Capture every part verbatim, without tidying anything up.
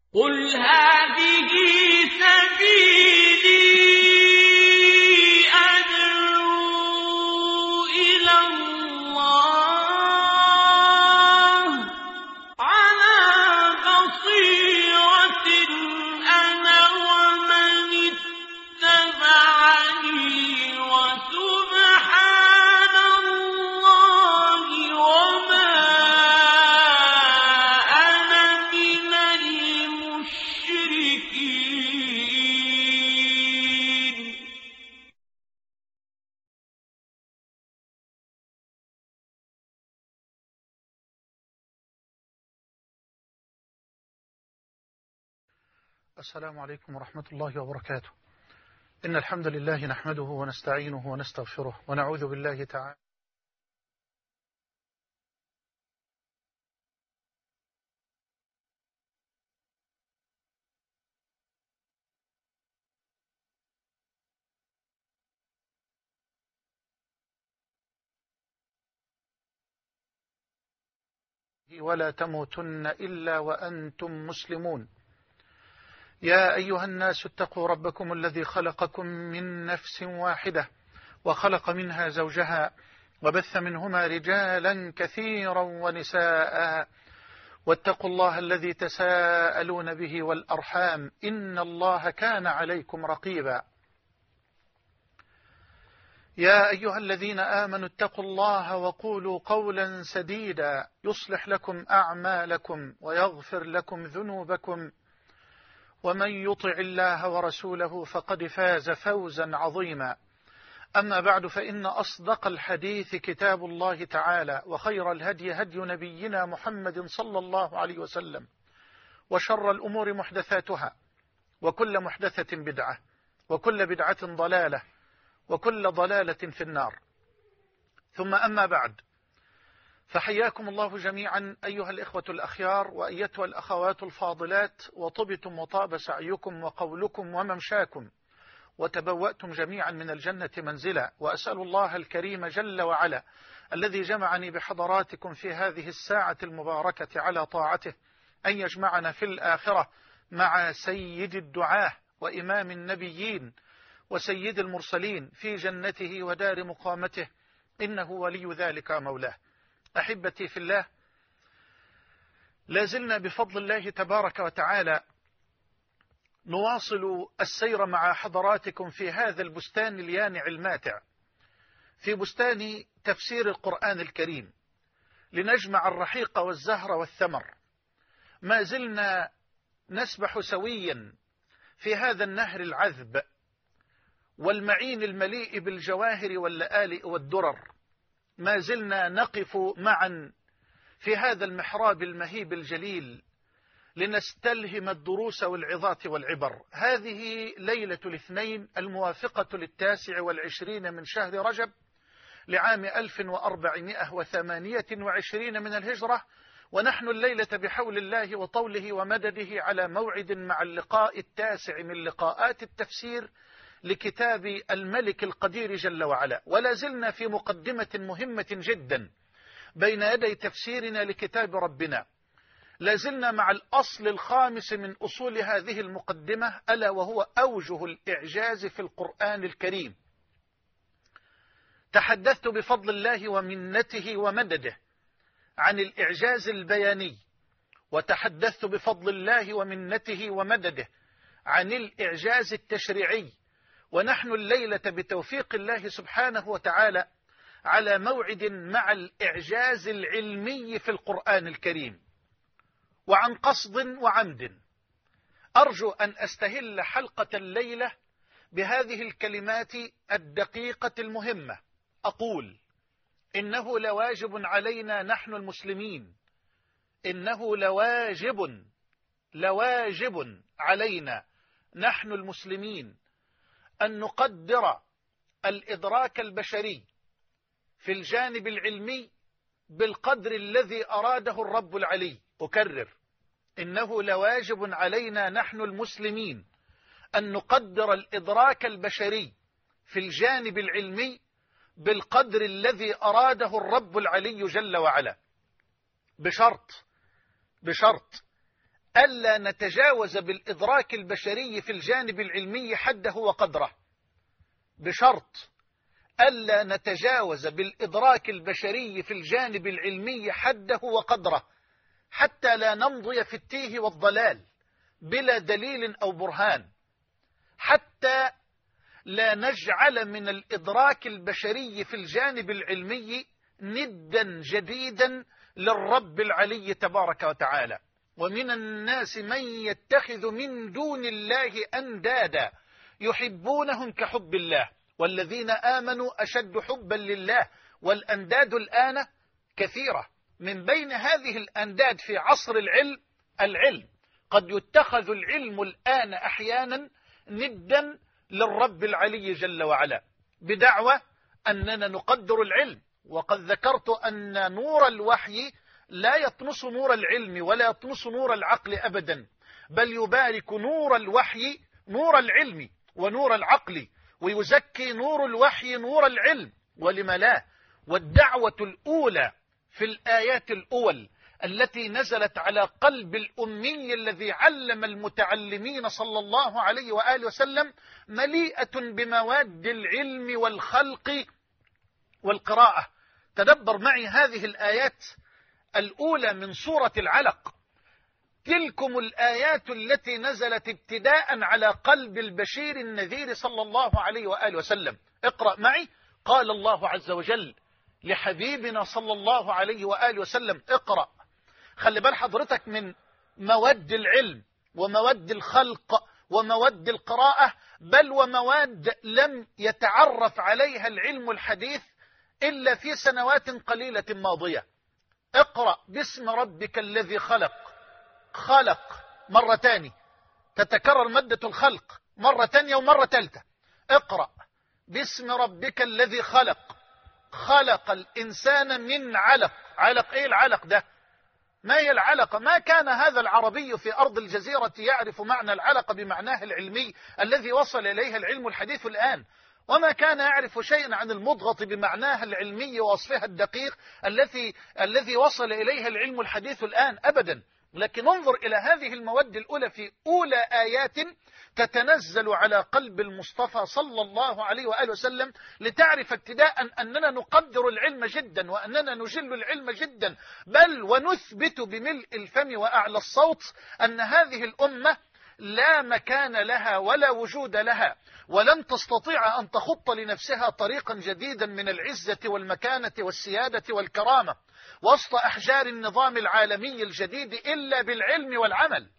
قل هذه سبيلي أدعو إلى الله على بصيرة أنا ومن اتبعني وسبحان الله وما أنا من المشركين. السلام عليكم ورحمة الله وبركاته. إن الحمد لله نحمده ونستعينه ونستغفره ونعوذ بالله تعالى ولا تموتن إلا وأنتم مسلمون. يا أيها الناس اتقوا ربكم الذي خلقكم من نفس واحدة وخلق منها زوجها وبث منهما رجالا كثيرا ونساء واتقوا الله الذي تساءلون به والأرحام إن الله كان عليكم رقيبا. يا أيها الذين آمنوا اتقوا الله وقولوا قولا سديدا يصلح لكم أعمالكم ويغفر لكم ذنوبكم ومن يطع الله ورسوله فقد فاز فوزا عظيما. أما بعد، فإن أصدق الحديث كتاب الله تعالى، وخير الهدي هدي نبينا محمد صلى الله عليه وسلم، وشر الأمور محدثاتها، وكل محدثة بدعة، وكل بدعة ضلالة، وكل ضلالة في النار. ثم أما بعد، فحياكم الله جميعا أيها الإخوة الأخيار وأيتها الأخوات الفاضلات، وطبتم وطاب سعيكم وقولكم وممشاكم، وتبوأتم جميعا من الجنة منزلا. وأسأل الله الكريم جل وعلا الذي جمعني بحضراتكم في هذه الساعة المباركة على طاعته أن يجمعنا في الآخرة مع سيد الدعاة وإمام النبيين وسيد المرسلين في جنته ودار مقامته، إنه ولي ذلك مولاه. أحبتي في الله، لازلنا بفضل الله تبارك وتعالى نواصل السير مع حضراتكم في هذا البستان اليانع الماتع، في بستان تفسير القرآن الكريم، لنجمع الرحيق والزهر والثمر. ما زلنا نسبح سويا في هذا النهر العذب والمعين المليء بالجواهر واللآلئ والدرر. ما زلنا نقف معا في هذا المحراب المهيب الجليل لنستلهم الدروس والعظات والعبر. هذه ليلة الاثنين الموافقة للتاسع والعشرين من شهر رجب لعام ألف وأربعمائة وثمانية وعشرين من الهجرة، ونحن الليلة بحول الله وطوله ومدده على موعد مع اللقاء التاسع من لقاءات التفسير لكتاب الملك القدير جل وعلا. ولا زلنا في مقدمة مهمة جدا بين يدي تفسيرنا لكتاب ربنا. لا زلنا مع الأصل الخامس من أصول هذه المقدمة، ألا وهو أوجه الإعجاز في القرآن الكريم. تحدثت بفضل الله ومنته ومدده عن الإعجاز البياني، وتحدثت بفضل الله ومنته ومدده عن الإعجاز التشريعي، ونحن الليلة بتوفيق الله سبحانه وتعالى على موعد مع الإعجاز العلمي في القرآن الكريم. وعن قصد وعمد أرجو أن أستهل حلقة الليلة بهذه الكلمات الدقيقة المهمة. أقول: إنه لواجب علينا نحن المسلمين، إنه لواجب لواجب علينا نحن المسلمين أن نقدر الإدراك البشري في الجانب العلمي بالقدر الذي أراده الرب العلي. أكرر: إنه لواجب علينا نحن المسلمين أن نقدر الإدراك البشري في الجانب العلمي بالقدر الذي أراده الرب العلي جل وعلا، بشرط بشرط ألا نتجاوز بالإدراك البشري في الجانب العلمي حده وقدره، بشرط ألا نتجاوز بالإدراك البشري في الجانب العلمي حده وقدره، حتى لا نمضي في التيه والضلال بلا دليل أو برهان، حتى لا نجعل من الإدراك البشري في الجانب العلمي ندا جديدا للرب العلي تبارك وتعالى. ومن الناس من يتخذ من دون الله أندادا يحبونهم كحب الله والذين آمنوا أشد حبا لله، والأنداد الآن كثيرة. من بين هذه الأنداد في عصر العلم العلم، قد يتخذ العلم الآن أحيانا ندا للرب العلي جل وعلا، بدعوى أننا نقدر العلم. وقد ذكرت أن نور الوحي لا يطمس نور العلم ولا يطمس نور العقل أبدا، بل يبارك نور الوحي نور العلم ونور العقل، ويزكي نور الوحي نور العلم، ولم لا. والدعوة الأولى في الآيات الأول التي نزلت على قلب الأمي الذي علم المتعلمين صلى الله عليه وآله وسلم مليئة بمواد العلم والخلق والقراءة. تدبر معي هذه الآيات الأولى من سورة العلق. تلكم الآيات التي نزلت ابتداء على قلب البشير النذير صلى الله عليه وآله وسلم. اقرأ معي. قال الله عز وجل لحبيبنا صلى الله عليه وآله وسلم اقرأ. خلي بال حضرتك من مواد العلم ومواد الخلق ومواد القراءة، بل ومواد لم يتعرف عليها العلم الحديث إلا في سنوات قليلة ماضية. اقرأ باسم ربك الذي خلق. خلق مرة تاني، تتكرر مادة الخلق مرة تانية ومرة تالتة. اقرأ باسم ربك الذي خلق. خلق الإنسان من علق. علق ايه العلق ده؟ ما هي العلقة؟ ما كان هذا العربي في أرض الجزيرة يعرف معنى العلقة بمعناه العلمي الذي وصل إليها العلم الحديث الآن، وما كان يعرف شيئا عن المضغة بمعناها العلمي ووصفها الدقيق الذي الذي وصل إليها العلم الحديث الآن أبدا. لكن انظر إلى هذه المواد الأولى في أولى آيات تتنزل على قلب المصطفى صلى الله عليه وآله وسلم، لتعرف ابتداء أننا نقدر العلم جدا وأننا نجل العلم جدا، بل ونثبت بملء الفم وأعلى الصوت أن هذه الأمة لا مكان لها ولا وجود لها، ولن تستطيع أن تخط لنفسها طريقا جديدا من العزة والمكانة والسيادة والكرامة وسط أحجار النظام العالمي الجديد إلا بالعلم والعمل.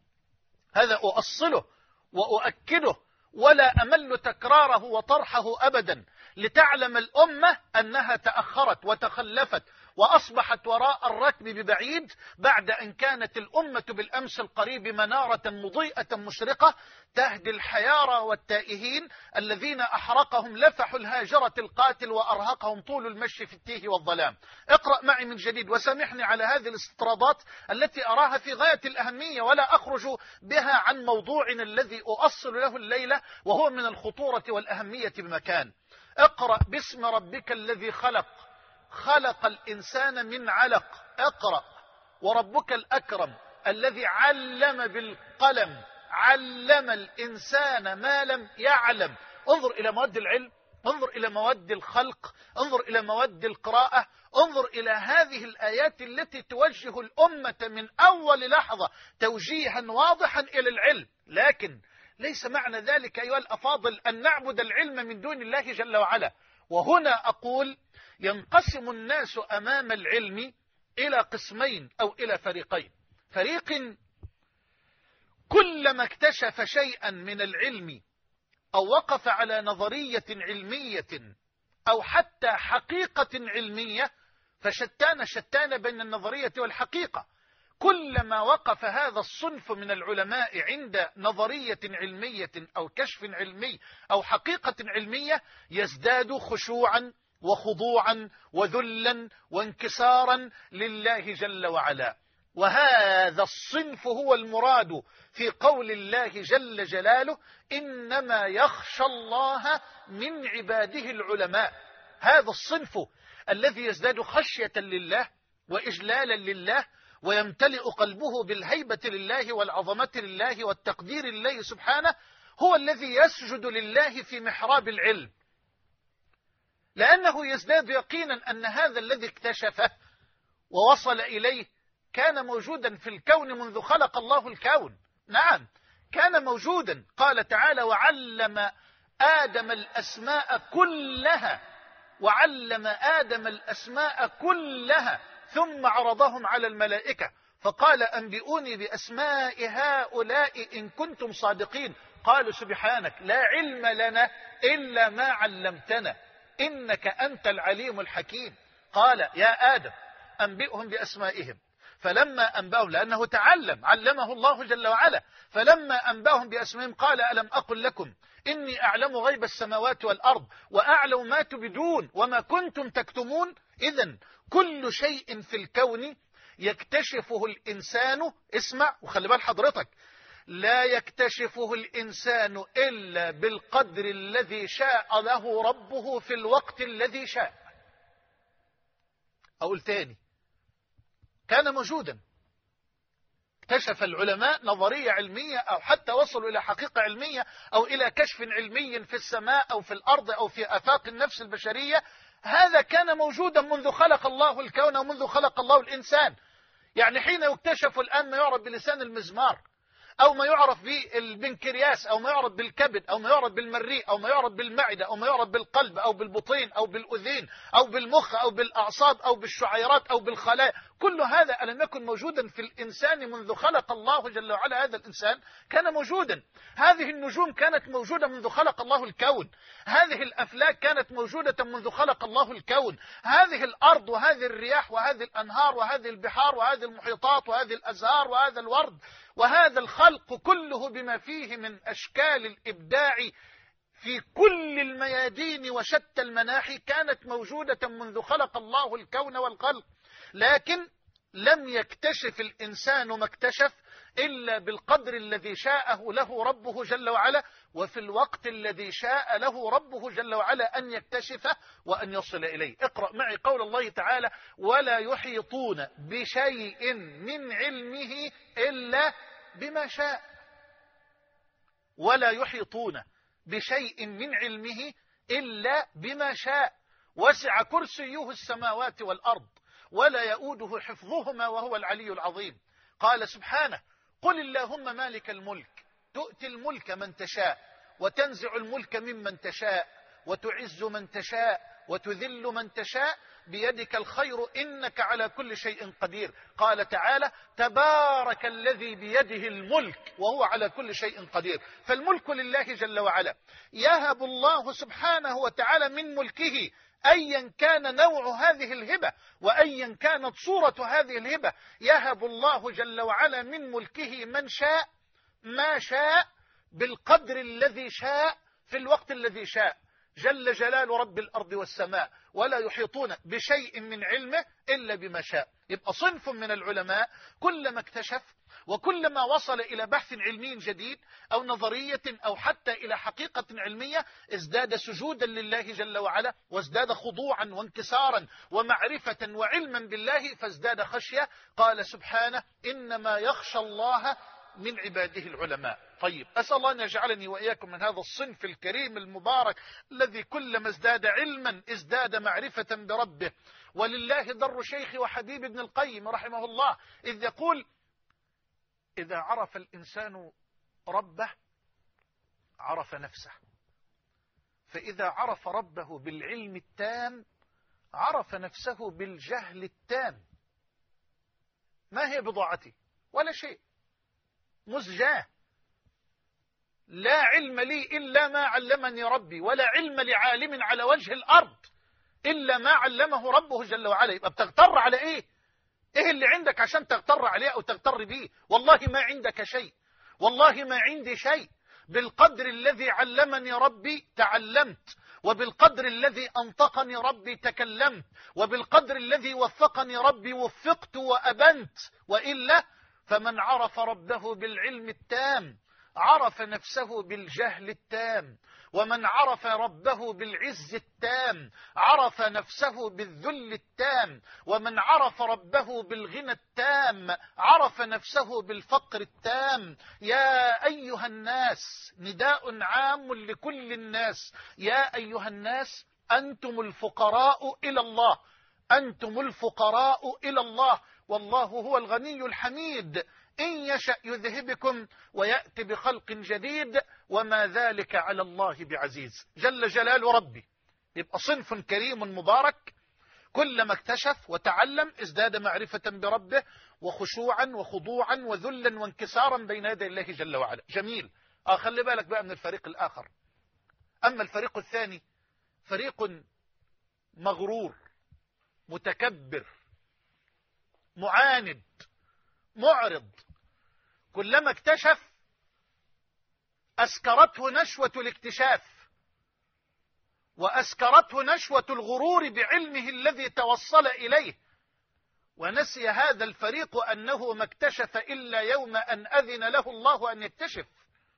هذا أؤصله وأؤكده ولا أمل تكراره وطرحه أبدا، لتعلم الأمة أنها تأخرت وتخلفت وأصبحت وراء الركب ببعيد، بعد أن كانت الأمة بالأمس القريب منارة مضيئة مشرقة تهدي الحيارى والتائهين الذين أحرقهم لفح الهاجرة القاتل وأرهقهم طول المشي في التيه والظلام. اقرأ معي من جديد وسامحني على هذه الاستطرادات التي أراها في غاية الأهمية ولا أخرج بها عن موضوعنا الذي أؤصل له الليلة وهو من الخطورة والأهمية بمكان. اقرأ باسم ربك الذي خلق. خلق الإنسان من علق. اقرأ وربك الأكرم الذي علم بالقلم علم الإنسان ما لم يعلم. انظر إلى مواد العلم، انظر إلى مواد الخلق، انظر إلى مواد القراءة، انظر إلى هذه الآيات التي توجه الأمة من أول لحظة توجيها واضحا إلى العلم. لكن ليس معنى ذلك أيها الأفاضل أن نعبد العلم من دون الله جل وعلا. وهنا أقول ينقسم الناس أمام العلم إلى قسمين أو إلى فريقين. فريق كلما اكتشف شيئا من العلم أو وقف على نظرية علمية أو حتى حقيقة علمية، فشتان شتان بين النظرية والحقيقة. كلما وقف هذا الصنف من العلماء عند نظرية علمية أو كشف علمي أو حقيقة علمية يزداد خشوعا وخضوعا وذلا وانكسارا لله جل وعلا. وهذا الصنف هو المراد في قول الله جل جلاله إنما يخشى الله من عباده العلماء. هذا الصنف الذي يزداد خشية لله وإجلالا لله ويمتلئ قلبه بالهيبة لله والعظمة لله والتقدير لله سبحانه هو الذي يسجد لله في محراب العلم، لأنه يزداد يقينا أن هذا الذي اكتشفه ووصل إليه كان موجودا في الكون منذ خلق الله الكون. نعم كان موجودا. قال تعالى: وعلم آدم الأسماء كلها وعلم آدم الأسماء كلها ثم عرضهم على الملائكة فقال: أنبئوني بأسماء هؤلاء إن كنتم صادقين. قالوا: سبحانك لا علم لنا إلا ما علمتنا إنك أنت العليم الحكيم. قال: يا آدم أنبئهم بأسمائهم. فلما أنبأهم، لأنه تعلم، علمه الله جل وعلا، فلما أنبأهم بأسمائهم قال: ألم أقل لكم إني أعلم غيب السماوات والأرض وأعلم ما تبدون وما كنتم تكتمون. إذن كل شيء في الكون يكتشفه الإنسان، اسمع وخلي بال حضرتك، لا يكتشفه الإنسان إلا بالقدر الذي شاء له ربه في الوقت الذي شاء. أقول تاني، كان موجودا، اكتشف العلماء نظرية علمية أو حتى وصلوا إلى حقيقة علمية أو إلى كشف علمي في السماء أو في الأرض أو في آفاق النفس البشرية، هذا كان موجودا منذ خلق الله الكون ومنذ خلق الله الإنسان. يعني حين يكتشف الآن ما يعرف بلسان المزمار أو ما يعرف بالبنكرياس أو ما يعرف بالكبد أو ما يعرف بالمريء أو ما يعرف بالمعدة أو ما يعرف بالقلب أو بالبطين أو بالأذين أو بالمخ أو بالأعصاب أو بالشعيرات أو بالخلايا، كل هذا ألم يكن موجودا في الإنسان منذ خلق الله جل وعلا هذا الإنسان؟ كان موجودا. هذه النجوم كانت موجودة منذ خلق الله الكون، هذه الأفلاك كانت موجودة منذ خلق الله الكون، هذه الأرض وهذه الرياح وهذه الأنهار وهذه البحار وهذه المحيطات وهذه الأزهار وهذا الورد وهذا الخلق كله بما فيه من أشكال الإبداع في كل الميادين وشتى المناحي كانت موجودة منذ خلق الله الكون والخلق. لكن لم يكتشف الإنسان ما اكتشف إلا بالقدر الذي شاءه له ربه جل وعلا وفي الوقت الذي شاء له ربه جل وعلا أن يكتشفه وأن يصل إليه. اقرأ معي قول الله تعالى: ولا يحيطون بشيء من علمه إلا بما شاء. ولا يحيطون بشيء من علمه إلا بما شاء. وسع كرسيه السماوات والأرض ولا يؤوده حفظهما وهو العلي العظيم. قال سبحانه: قل اللهم مالك الملك تؤتي الملك من تشاء وتنزع الملك ممن تشاء وتعز من تشاء وتذل من تشاء بيدك الخير إنك على كل شيء قدير. قال تعالى: تبارك الذي بيده الملك وهو على كل شيء قدير. فالملك لله جل وعلا. يهب الله سبحانه وتعالى من ملكه أيا كان نوع هذه الهبة وأيا كانت صورة هذه الهبة، يهب الله جل وعلا من ملكه من شاء ما شاء بالقدر الذي شاء في الوقت الذي شاء جل جلال رب الأرض والسماء. ولا يحيطون بشيء من علمه إلا بما شاء. يبقى صنف من العلماء كلما اكتشف وكلما وصل إلى بحث علمي جديد أو نظرية أو حتى إلى حقيقة علمية ازداد سجودا لله جل وعلا وازداد خضوعا وانكسارا ومعرفة وعلما بالله فازداد خشية. قال سبحانه: إنما يخشى الله من عباده العلماء. طيب، أسأل الله أن يجعلني وإياكم من هذا الصنف الكريم المبارك الذي كلما ازداد علما ازداد معرفة بربه. ولله در شيخ وحبيب ابن القيم رحمه الله إذ يقول: إذا عرف الإنسان ربه عرف نفسه، فإذا عرف ربه بالعلم التام عرف نفسه بالجهل التام. ما هي بضاعتي؟ ولا شيء، مزجاة. لا علم لي إلا ما علمني ربي ولا علم لعالم على وجه الأرض إلا ما علمه ربه جل وعلا. يبقى بتغتر على إيه؟ إيه اللي عندك عشان تغتر عليه أو تغتر به؟ والله ما عندك شيء، والله ما عندي شيء. بالقدر الذي علمني ربي تعلمت، وبالقدر الذي أنطقني ربي تكلمت، وبالقدر الذي وفقني ربي وفقت وأبنت. وإلا فمن عرف ربه بالعلم التام عرف نفسه بالجهل التام، ومن عرف ربه بالعز التام عرف نفسه بالذل التام، ومن عرف ربه بالغنى التام عرف نفسه بالفقر التام. يا أيها الناس، نداء عام لكل الناس، يا أيها الناس أنتم الفقراء إلى الله، أنتم الفقراء إلى الله، والله هو الغني الحميد، إن يشأ يذهبكم ويأتي بخلق جديد وما ذلك على الله بعزيز. جل جلال ربي. يبقى صنف كريم مبارك، كلما اكتشف وتعلم ازداد معرفة بربه وخشوعا وخضوعا وذلا وانكسارا بين يدي الله جل وعلا. جميل. آه خلي بالك بقى من الفريق الآخر. أما الفريق الثاني فريق مغرور متكبر معاند معرض، كلما اكتشف أسكرته نشوة الاكتشاف، وأسكرته نشوة الغرور بعلمه الذي توصل إليه، ونسي هذا الفريق أنه ما اكتشف إلا يوم أن أذن له الله أن يكتشف،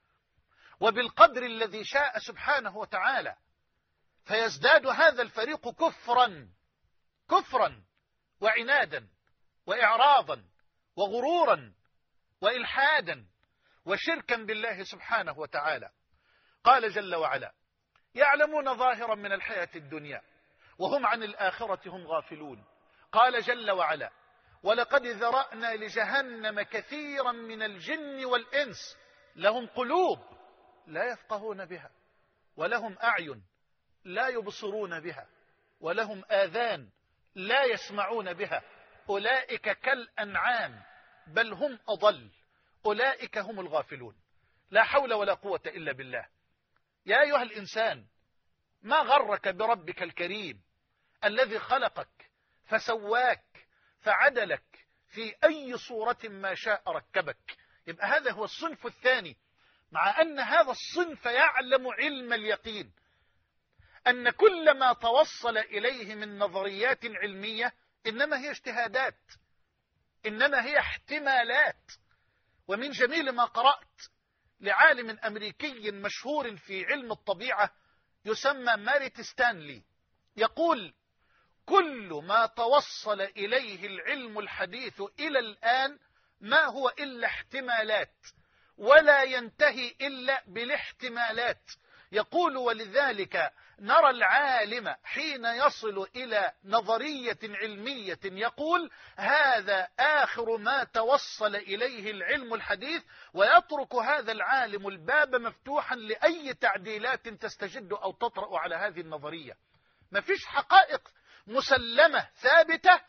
وبالقدر الذي شاء سبحانه وتعالى، فيزداد هذا الفريق كفرا كفرا وعنادا وإعراضا وغرورا وإلحادا وشركا بالله سبحانه وتعالى. قال جل وعلا: يعلمون ظاهرا من الحياة الدنيا وهم عن الآخرة هم غافلون. قال جل وعلا: ولقد ذرأنا لجهنم كثيرا من الجن والإنس لهم قلوب لا يفقهون بها، ولهم أعين لا يبصرون بها، ولهم آذان لا يسمعون بها، أولئك كالأنعام بل هم أضل، أولئك هم الغافلون. لا حول ولا قوة إلا بالله. يا أيها الإنسان، ما غرك بربك الكريم الذي خلقك فسواك فعدلك في أي صورة ما شاء ركبك. يبقى هذا هو الصنف الثاني، مع أن هذا الصنف يعلم علم اليقين أن كل ما توصل إليه من نظريات علمية إنما هي اجتهادات، إنما هي احتمالات. ومن جميل ما قرأت لعالم أمريكي مشهور في علم الطبيعة يسمى ماريت ستانلي، يقول: كل ما توصل إليه العلم الحديث إلى الآن ما هو إلا احتمالات، ولا ينتهي إلا بالاحتمالات. يقول: ولذلك نرى العالم حين يصل إلى نظرية علمية يقول هذا آخر ما توصل إليه العلم الحديث، ويترك هذا العالم الباب مفتوحا لأي تعديلات تستجد أو تطرأ على هذه النظرية. ما فيش حقائق مسلمة ثابتة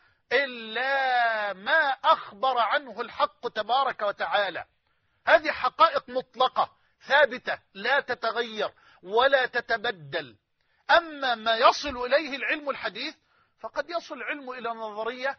إلا ما أخبر عنه الحق تبارك وتعالى. هذه حقائق مطلقة ثابتة لا تتغير ولا تتبدل. أما ما يصل إليه العلم الحديث فقد يصل العلم إلى نظرية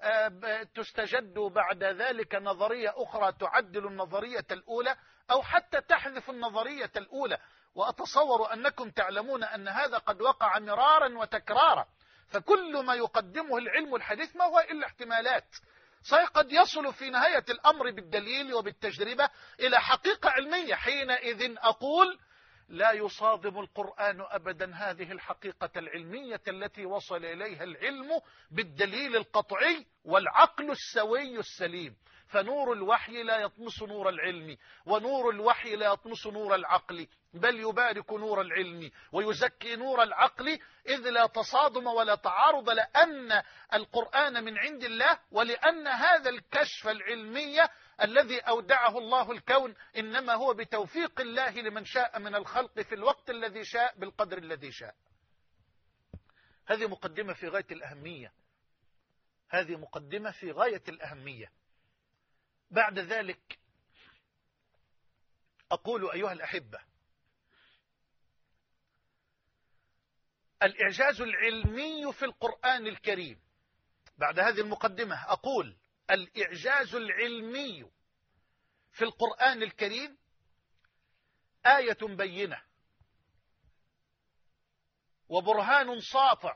تستجد بعد ذلك نظرية أخرى تعدل النظرية الأولى أو حتى تحذف النظرية الأولى. وأتصور أنكم تعلمون أن هذا قد وقع مرارا وتكرارا. فكل ما يقدمه العلم الحديث ما هو إلا احتمالات. صحيح قد يصل في نهاية الأمر بالدليل وبالتجربة إلى حقيقة علمية، حينئذ أقول لا يصادم القرآن أبدا هذه الحقيقة العلمية التي وصل إليها العلم بالدليل القطعي والعقل السوي السليم. فنور الوحي لا يطمس نور العلم، ونور الوحي لا يطمس نور العقل، بل يبارك نور العلم ويزكي نور العقل، إذ لا تصادم ولا تعارض، لأن القرآن من عند الله، ولأن هذا الكشف العلمي الذي أودعه الله الكون إنما هو بتوفيق الله لمن شاء من الخلق في الوقت الذي شاء بالقدر الذي شاء. هذه مقدمة في غاية الأهمية، هذه مقدمة في غاية الأهمية. بعد ذلك أقول أيها الأحبة: الإعجاز العلمي في القرآن الكريم. بعد هذه المقدمة أقول: الإعجاز العلمي في القرآن الكريم آية بينة وبرهان ساطع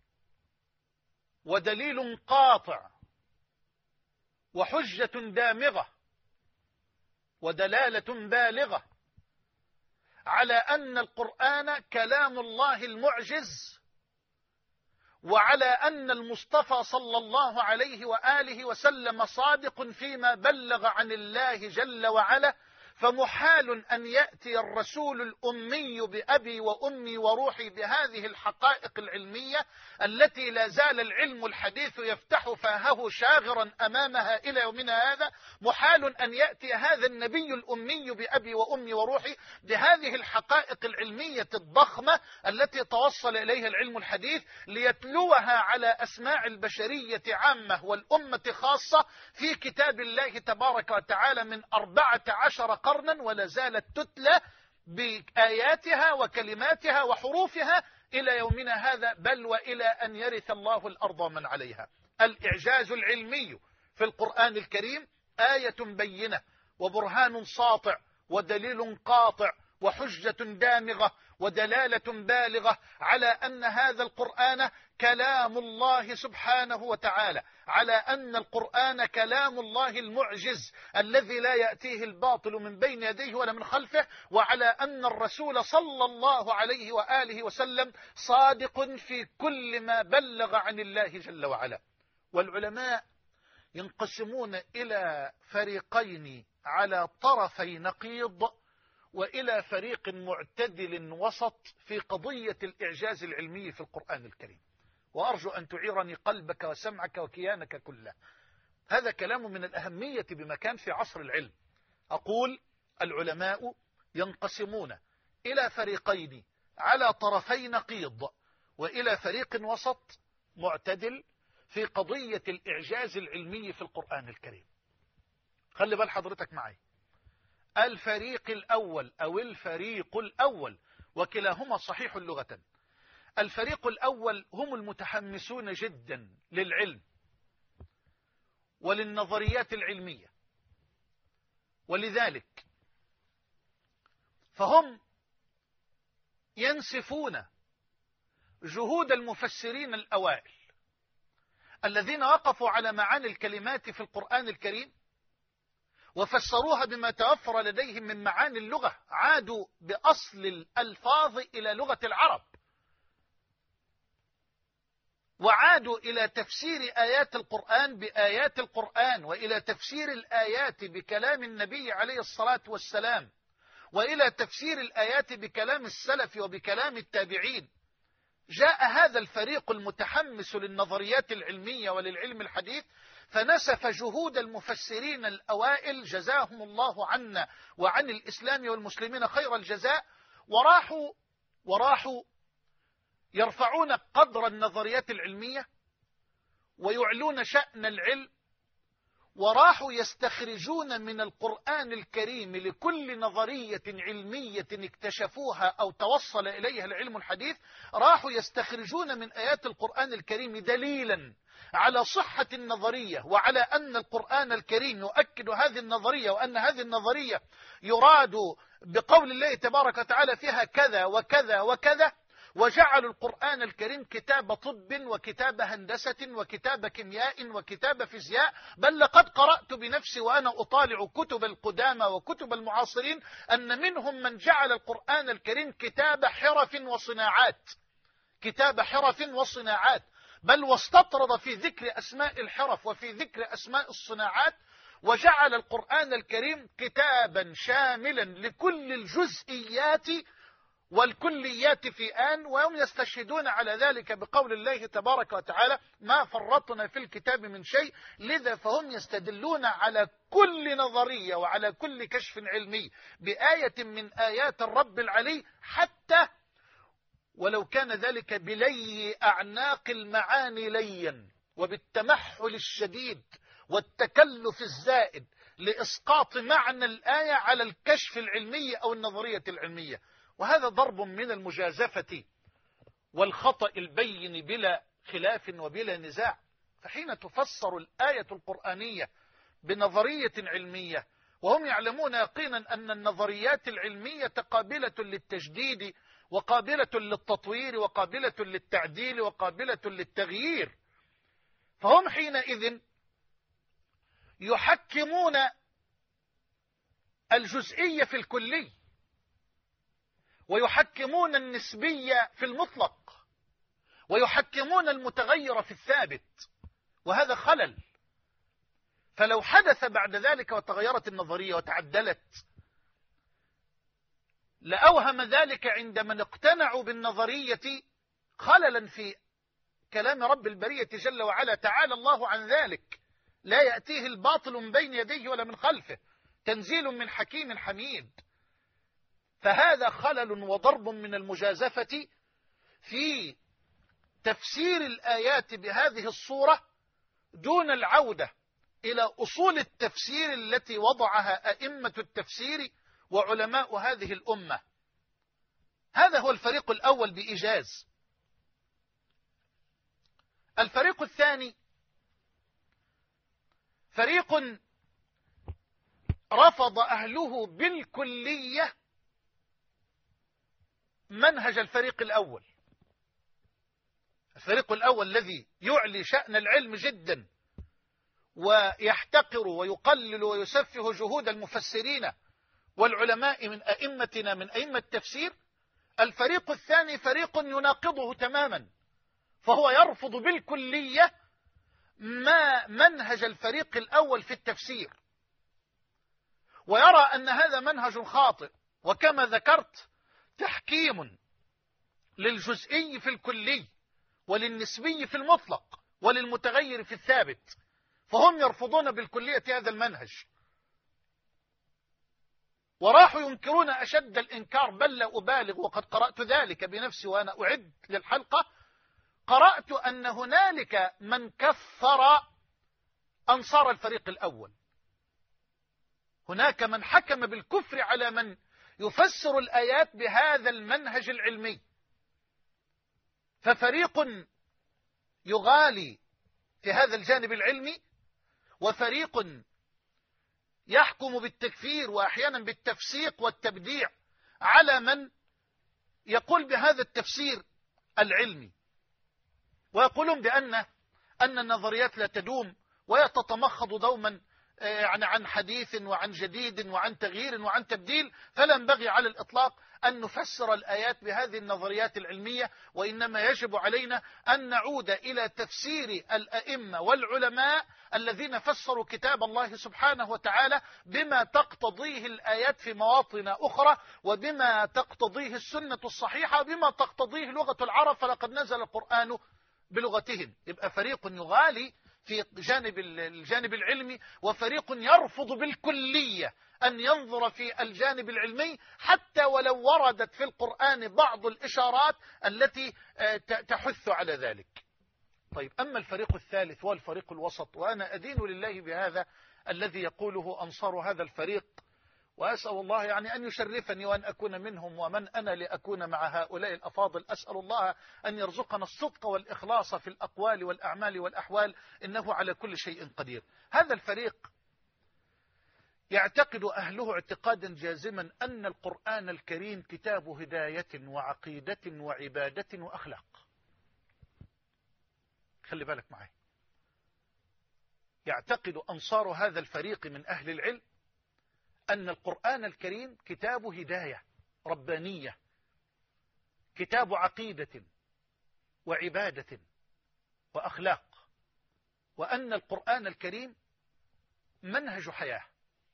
ودليل قاطع وحجة دامغة ودلالة بالغة على أن القرآن كلام الله المعجز، وعلى أن المصطفى صلى الله عليه وآله وسلم صادق فيما بلغ عن الله جل وعلا. فمحال أن يأتي الرسول الأمي بأبي وأمي وروحي بهذه الحقائق العلمية التي لا زال العلم الحديث يفتح فاهه شاغرا أمامها إلى يومنا هذا. محال أن يأتي هذا النبي الأمي بأبي وأمي وروحي بهذه الحقائق العلمية الضخمة التي توصل إليها العلم الحديث ليتلوها على أسماع البشرية عامة والأمة خاصة في كتاب الله تبارك وتعالى من أربعة عشر قرنا، ولا زالت تتلى بآياتها وكلماتها وحروفها إلى يومنا هذا، بل وإلى أن يرث الله الأرض ومن عليها. الإعجاز العلمي في القرآن الكريم آية بينة وبرهان ساطع ودليل قاطع وحجة دامغة ودلالة بالغة على أن هذا القرآن كلام الله سبحانه وتعالى، على أن القرآن كلام الله المعجز الذي لا يأتيه الباطل من بين يديه ولا من خلفه، وعلى أن الرسول صلى الله عليه وآله وسلم صادق في كل ما بلغ عن الله جل وعلا. والعلماء ينقسمون إلى فريقين على طرفي نقيض، وإلى فريق معتدل وسط في قضية الإعجاز العلمي في القرآن الكريم. وأرجو أن تعيرني قلبك وسمعك وكيانك كله. هذا كلام من الأهمية بمكان في عصر العلم. أقول العلماء ينقسمون إلى فريقين على طرفي نقيض، وإلى فريق وسط معتدل في قضية الإعجاز العلمي في القرآن الكريم. خلي بال حضرتك معي. الفريق الأول أو الفريق الأول وكلاهما صحيح لغة. الفريق الأول هم المتحمسون جدا للعلم وللنظريات العلمية، ولذلك فهم ينسفون جهود المفسرين الأوائل الذين وقفوا على معاني الكلمات في القرآن الكريم وفسروها بما توفر لديهم من معاني اللغة. عادوا بأصل الألفاظ إلى لغة العرب، وعادوا إلى تفسير آيات القرآن بآيات القرآن، وإلى تفسير الآيات بكلام النبي عليه الصلاة والسلام، وإلى تفسير الآيات بكلام السلف وبكلام التابعين. جاء هذا الفريق المتحمس للنظريات العلمية وللعلم الحديث فنسف جهود المفسرين الأوائل جزاهم الله عنا وعن الإسلام والمسلمين خير الجزاء، وراحوا وراحوا يرفعون قدر النظريات العلمية ويعلون شأن العلم، وراحوا يستخرجون من القرآن الكريم لكل نظرية علمية اكتشفوها أو توصل إليها العلم الحديث، راحوا يستخرجون من آيات القرآن الكريم دليلا على صحة النظرية وعلى أن القرآن الكريم يؤكد هذه النظرية، وأن هذه النظرية يراد بقول الله تبارك وتعالى فيها كذا وكذا وكذا. وجعلوا القرآن الكريم كتاب طب وكتاب هندسة وكتاب كيمياء وكتاب فيزياء. بل لقد قرأت بنفسي وأنا أطالع كتب القدامى وكتب المعاصرين أن منهم من جعل القرآن الكريم كتاب حرف وصناعات، كتاب حرف وصناعات، بل واستطرد في ذكر أسماء الحرف وفي ذكر أسماء الصناعات، وجعل القرآن الكريم كتابا شاملا لكل الجزئيات والكليات في آن. وهم يستشهدون على ذلك بقول الله تبارك وتعالى ما فرطنا في الكتاب من شيء. لذا فهم يستدلون على كل نظرية وعلى كل كشف علمي بآية من آيات الرب العلي، حتى ولو كان ذلك بلي أعناق المعاني ليا وبالتمحل الشديد والتكلف الزائد لإسقاط معنى الآية على الكشف العلمي أو النظرية العلمية. وهذا ضرب من المجازفة والخطأ البين بلا خلاف وبلا نزاع. فحين تفسر الآية القرآنية بنظرية علمية وهم يعلمون يقينا أن النظريات العلمية قابلة للتجديد وقابلة للتطوير وقابلة للتعديل وقابلة للتغيير، فهم حينئذ يحكمون الجزئية في الكلي، ويحكمون النسبية في المطلق، ويحكمون المتغير في الثابت، وهذا خلل. فلو حدث بعد ذلك وتغيرت النظرية وتعدلت لأوهم ذلك عند من اقتنعوا بالنظرية خللا في كلام رب البرية جل وعلا. تعالى الله عن ذلك، لا يأتيه الباطل من بين يديه ولا من خلفه، تنزيل من حكيم حميد. فهذا خلل وضرب من المجازفة في تفسير الآيات بهذه الصورة دون العودة إلى أصول التفسير التي وضعها أئمة التفسير وعلماء هذه الأمة. هذا هو الفريق الأول بإيجاز. الفريق الثاني فريق رفض أهله بالكلية منهج الفريق الأول. الفريق الأول الذي يعلي شأن العلم جدا ويحتقر ويقلل ويسفه جهود المفسرين والعلماء من أئمتنا من أئمة التفسير. الفريق الثاني فريق يناقضه تماما، فهو يرفض بالكلية ما منهج الفريق الأول في التفسير، ويرى أن هذا منهج خاطئ، وكما ذكرت تحكيم للجزئي في الكلي وللنسبي في المطلق وللمتغير في الثابت، فهم يرفضون بالكلية هذا المنهج، وراحوا ينكرون أشد الإنكار. بل لا أبالغ، وقد قرأت ذلك بنفسي وأنا أعد للحلقة. قرأت أن هنالك من كفر أنصار الفريق الأول، هناك من حكم بالكفر على من يفسر الآيات بهذا المنهج العلمي. ففريق يغالي في هذا الجانب العلمي، وفريق يحكم بالتكفير وأحيانا بالتفسيق والتبديع على من يقول بهذا التفسير العلمي، ويقولون بأن أن النظريات لا تدوم ويتتمخض دوما يعني عن حديث وعن جديد وعن تغيير وعن تبديل. فلا ينبغي على الإطلاق أن نفسر الآيات بهذه النظريات العلمية، وإنما يجب علينا أن نعود إلى تفسير الأئمة والعلماء الذين فسروا كتاب الله سبحانه وتعالى بما تقتضيه الآيات في مواطن أخرى، وبما تقتضيه السنة الصحيحة، وبما تقتضيه لغة العرب، فلقد نزل القرآن بلغتهم. يبقى فريق يغالي في جانب الجانب العلمي، وفريق يرفض بالكلية أن ينظر في الجانب العلمي حتى ولو وردت في القرآن بعض الإشارات التي تحث على ذلك. طيب، أما الفريق الثالث هو الفريق الوسط، وأنا أدين لله بهذا الذي يقوله أنصار هذا الفريق، وأسأل الله يعني أن يشرفني وأن أكون منهم، ومن أنا لأكون مع هؤلاء الأفاضل. أسأل الله أن يرزقنا الصدق والإخلاص في الأقوال والأعمال والأحوال، إنه على كل شيء قدير. هذا الفريق يعتقد أهله اعتقادا جازما أن القرآن الكريم كتاب هداية وعقيدة وعبادة وأخلاق. خلي بالك معي. يعتقد أنصار هذا الفريق من أهل العلم أن القرآن الكريم كتاب هداية ربانية، كتاب عقيدة وعبادة وأخلاق، وأن القرآن الكريم منهج حياة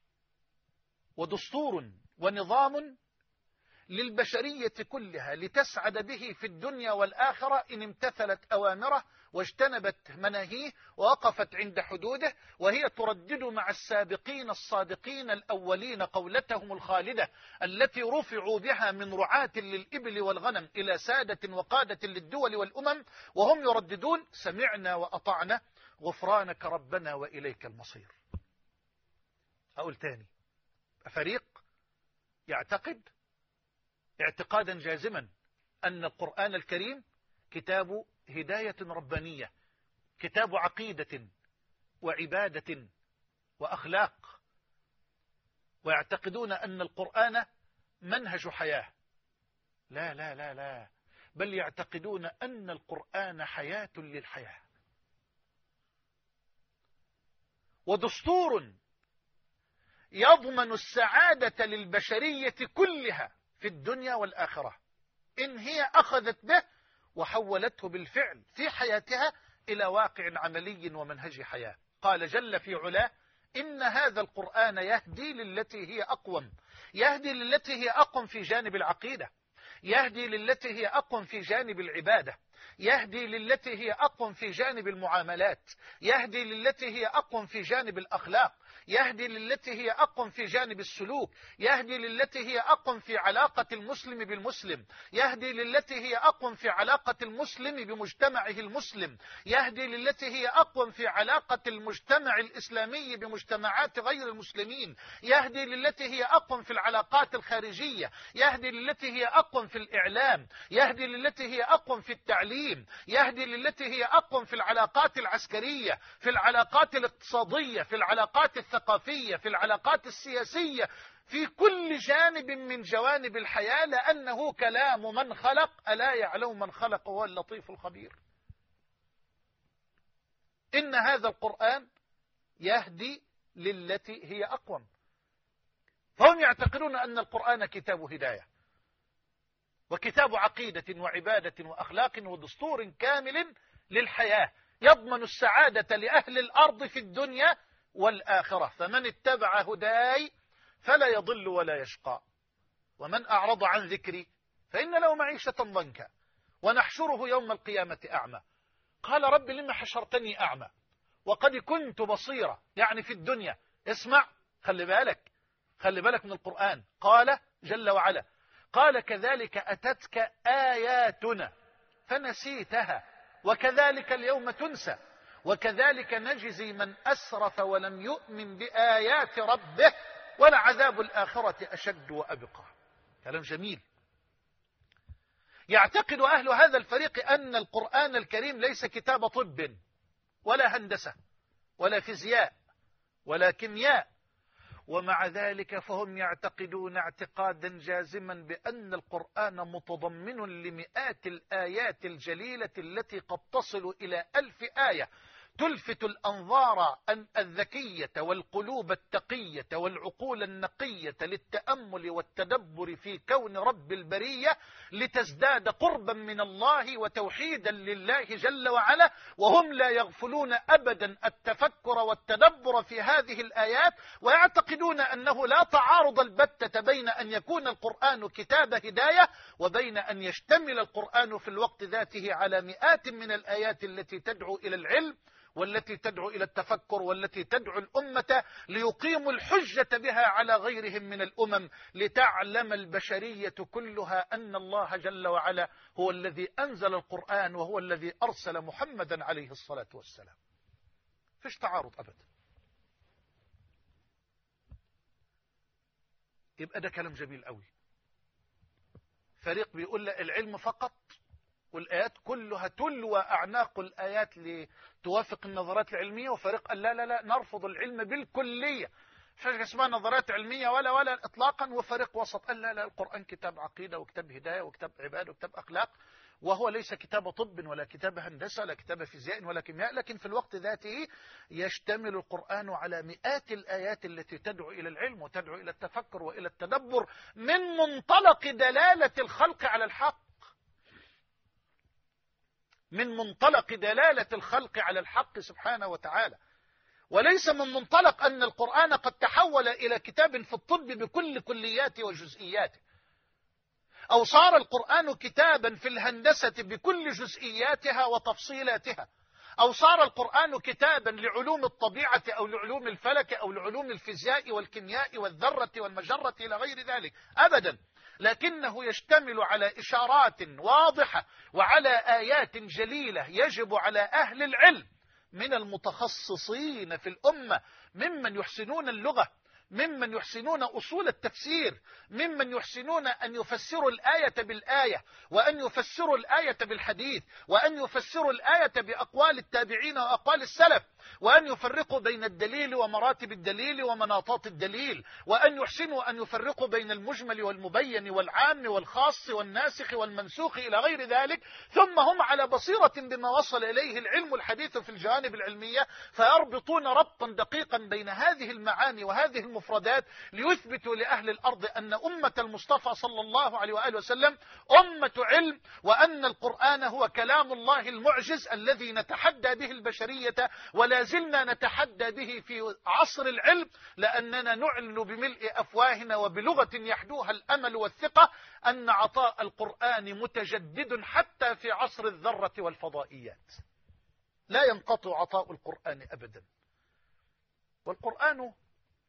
ودستور ونظام للبشرية كلها لتسعد به في الدنيا والآخرة إن امتثلت أوامره واجتنبت مناهيه ووقفت عند حدوده، وهي تردد مع السابقين الصادقين الأولين قولتهم الخالدة التي رفعوا بها من رعاة للإبل والغنم إلى سادة وقادة للدول والأمم، وهم يرددون سمعنا وأطعنا غفرانك ربنا وإليك المصير. أقول تاني، فريق يعتقد اعتقادا جازما أن القرآن الكريم كتاب هداية ربانية، كتاب عقيدة وعبادة وأخلاق، ويعتقدون أن القرآن منهج حياة. لا لا لا لا، بل يعتقدون أن القرآن حياة للحياة ودستور يضمن السعادة للبشرية كلها في الدنيا والآخرة إن هي أخذت به وحولته بالفعل في حياتها إلى واقع عملي ومنهج حياة. قال جل في علاه: إن هذا القرآن يهدي للتي هي أقوم. يهدي للتي هي أقوم في جانب العقيدة، يهدي للتي هي أقوم في جانب العبادة، يهدي للتي هي أقوم في جانب المعاملات، يهدي للتي هي أقوم في جانب الأخلاق، يهدي للتي هي أقوم في جانب السلوك، يهدي للتي هي أقوم في علاقة المسلم بالمسلم، يهدي للتي هي أقوم في علاقة المسلم بمجتمعه المسلم، يهدي للتي هي أقوم في علاقة المجتمع الإسلامي بمجتمعات غير المسلمين، يهدي للتي هي أقوم في العلاقات الخارجية، يهدي للتي هي أقوم في الإعلام، يهدي للتي هي أقوم في التعليم، يهدي للتي هي أقوم في العلاقات العسكرية، في العلاقات الاقتصادية، في العلاقات الثقافية، في العلاقات السياسية، في كل جانب من جوانب الحياة، لأنه كلام من خلق. ألا يعلم من خلق هو اللطيف الخبير. إن هذا القرآن يهدي للتي هي أقوم. فهم يعتقدون أن القرآن كتاب هداية وكتاب عقيدة وعبادة وأخلاق ودستور كامل للحياة، يضمن السعادة لأهل الأرض في الدنيا والآخرة. فمن اتبع هداي فلا يضل ولا يشقى، ومن أعرض عن ذكري فإن له معيشة ضنكا ونحشره يوم القيامة أعمى. قال: رب لما حشرتني أعمى وقد كنت بصيرا، يعني في الدنيا. اسمع، خلي بالك خلي بالك من القرآن. قال جل وعلا: قال: كذلك أتتك آياتنا فنسيتها وكذلك اليوم تنسى وكذلك نجزي من أسرف ولم يؤمن بآيات ربه ولعذاب الآخرة أشد وأبقى. كلام جميل. يعتقد أهل هذا الفريق أن القرآن الكريم ليس كتاب طب ولا هندسة ولا فيزياء ولا كيمياء، ومع ذلك فهم يعتقدون اعتقادا جازما بأن القرآن متضمن لمئات الآيات الجليلة التي قد تصل إلى ألف آية، تلفت الأنظار الذكية والقلوب التقية والعقول النقية للتأمل والتدبر في كون رب البرية، لتزداد قربا من الله وتوحيدا لله جل وعلا. وهم لا يغفلون أبدا التفكر والتدبر في هذه الآيات، ويعتقدون أنه لا تعارض البتة بين أن يكون القرآن كتاب هداية وبين أن يشتمل القرآن في الوقت ذاته على مئات من الآيات التي تدعو إلى العلم والتي تدعو إلى التفكر والتي تدعو الأمة ليقيموا الحجة بها على غيرهم من الأمم، لتعلم البشرية كلها أن الله جل وعلا هو الذي أنزل القرآن وهو الذي أرسل محمدا عليه الصلاة والسلام. فيش تعارض أبدا. يبقى ده كلام جميل قوي. فريق بيقول العلم فقط والآيات كلها تلوى أعناق الآيات لتوافق النظرات العلمية، وفريق قال لا لا لا نرفض العلم بالكلية، فاش اسمها نظرات علمية ولا ولا إطلاقا. وفريق وسط قال لا لا القرآن كتاب عقيدة وكتاب هداية وكتاب عبادة وكتاب أخلاق، وهو ليس كتاب طب ولا كتاب هندسة ولا كتاب فيزياء ولا كيمياء، لكن في الوقت ذاته يشتمل القرآن على مئات الآيات التي تدعو إلى العلم وتدعو إلى التفكر وإلى التدبر من منطلق دلالة الخلق على الحق، من منطلق دلالة الخلق على الحق سبحانه وتعالى، وليس من منطلق أن القرآن قد تحول إلى كتاب في الطب بكل كلياته وجزئياته، أو صار القرآن كتابا في الهندسة بكل جزئياتها وتفصيلاتها، أو صار القرآن كتابا لعلوم الطبيعة أو لعلوم الفلك أو لعلوم الفيزياء والكيمياء والذرة والمجرة إلى غير ذلك أبدا، لكنه يشتمل على إشارات واضحة وعلى آيات جليلة يجب على أهل العلم من المتخصصين في الأمة، ممن يحسنون اللغة، ممن يحسنون أصول التفسير، ممن يحسنون أن يفسروا الآية بالآية، وأن يفسروا الآية بالحديث، وأن يفسروا الآية بأقوال التابعين وأقوال السلف، وأن يفرقوا بين الدليل ومراتب الدليل ومناطات الدليل، وأن يحسنوا أن يفرقوا بين المجمل والمبين والعام والخاص والناسخ والمنسوخ إلى غير ذلك. ثم هم على بصيرة بما وصل إليه العلم الحديث في الجوانب العلمية، فيربطون ربطا دقيقا بين هذه المعاني وهذه المفردات المفردات ليثبتوا لأهل الأرض أن أمة المصطفى صلى الله عليه وآله وسلم أمة علم، وأن القرآن هو كلام الله المعجز الذي نتحدى به البشرية ولا زلنا نتحدى به في عصر العلم، لأننا نعلن بملء أفواهنا وبلغة يحدوها الأمل والثقة أن عطاء القرآن متجدد حتى في عصر الذرة والفضائيات، لا ينقطع عطاء القرآن أبدا. والقرآن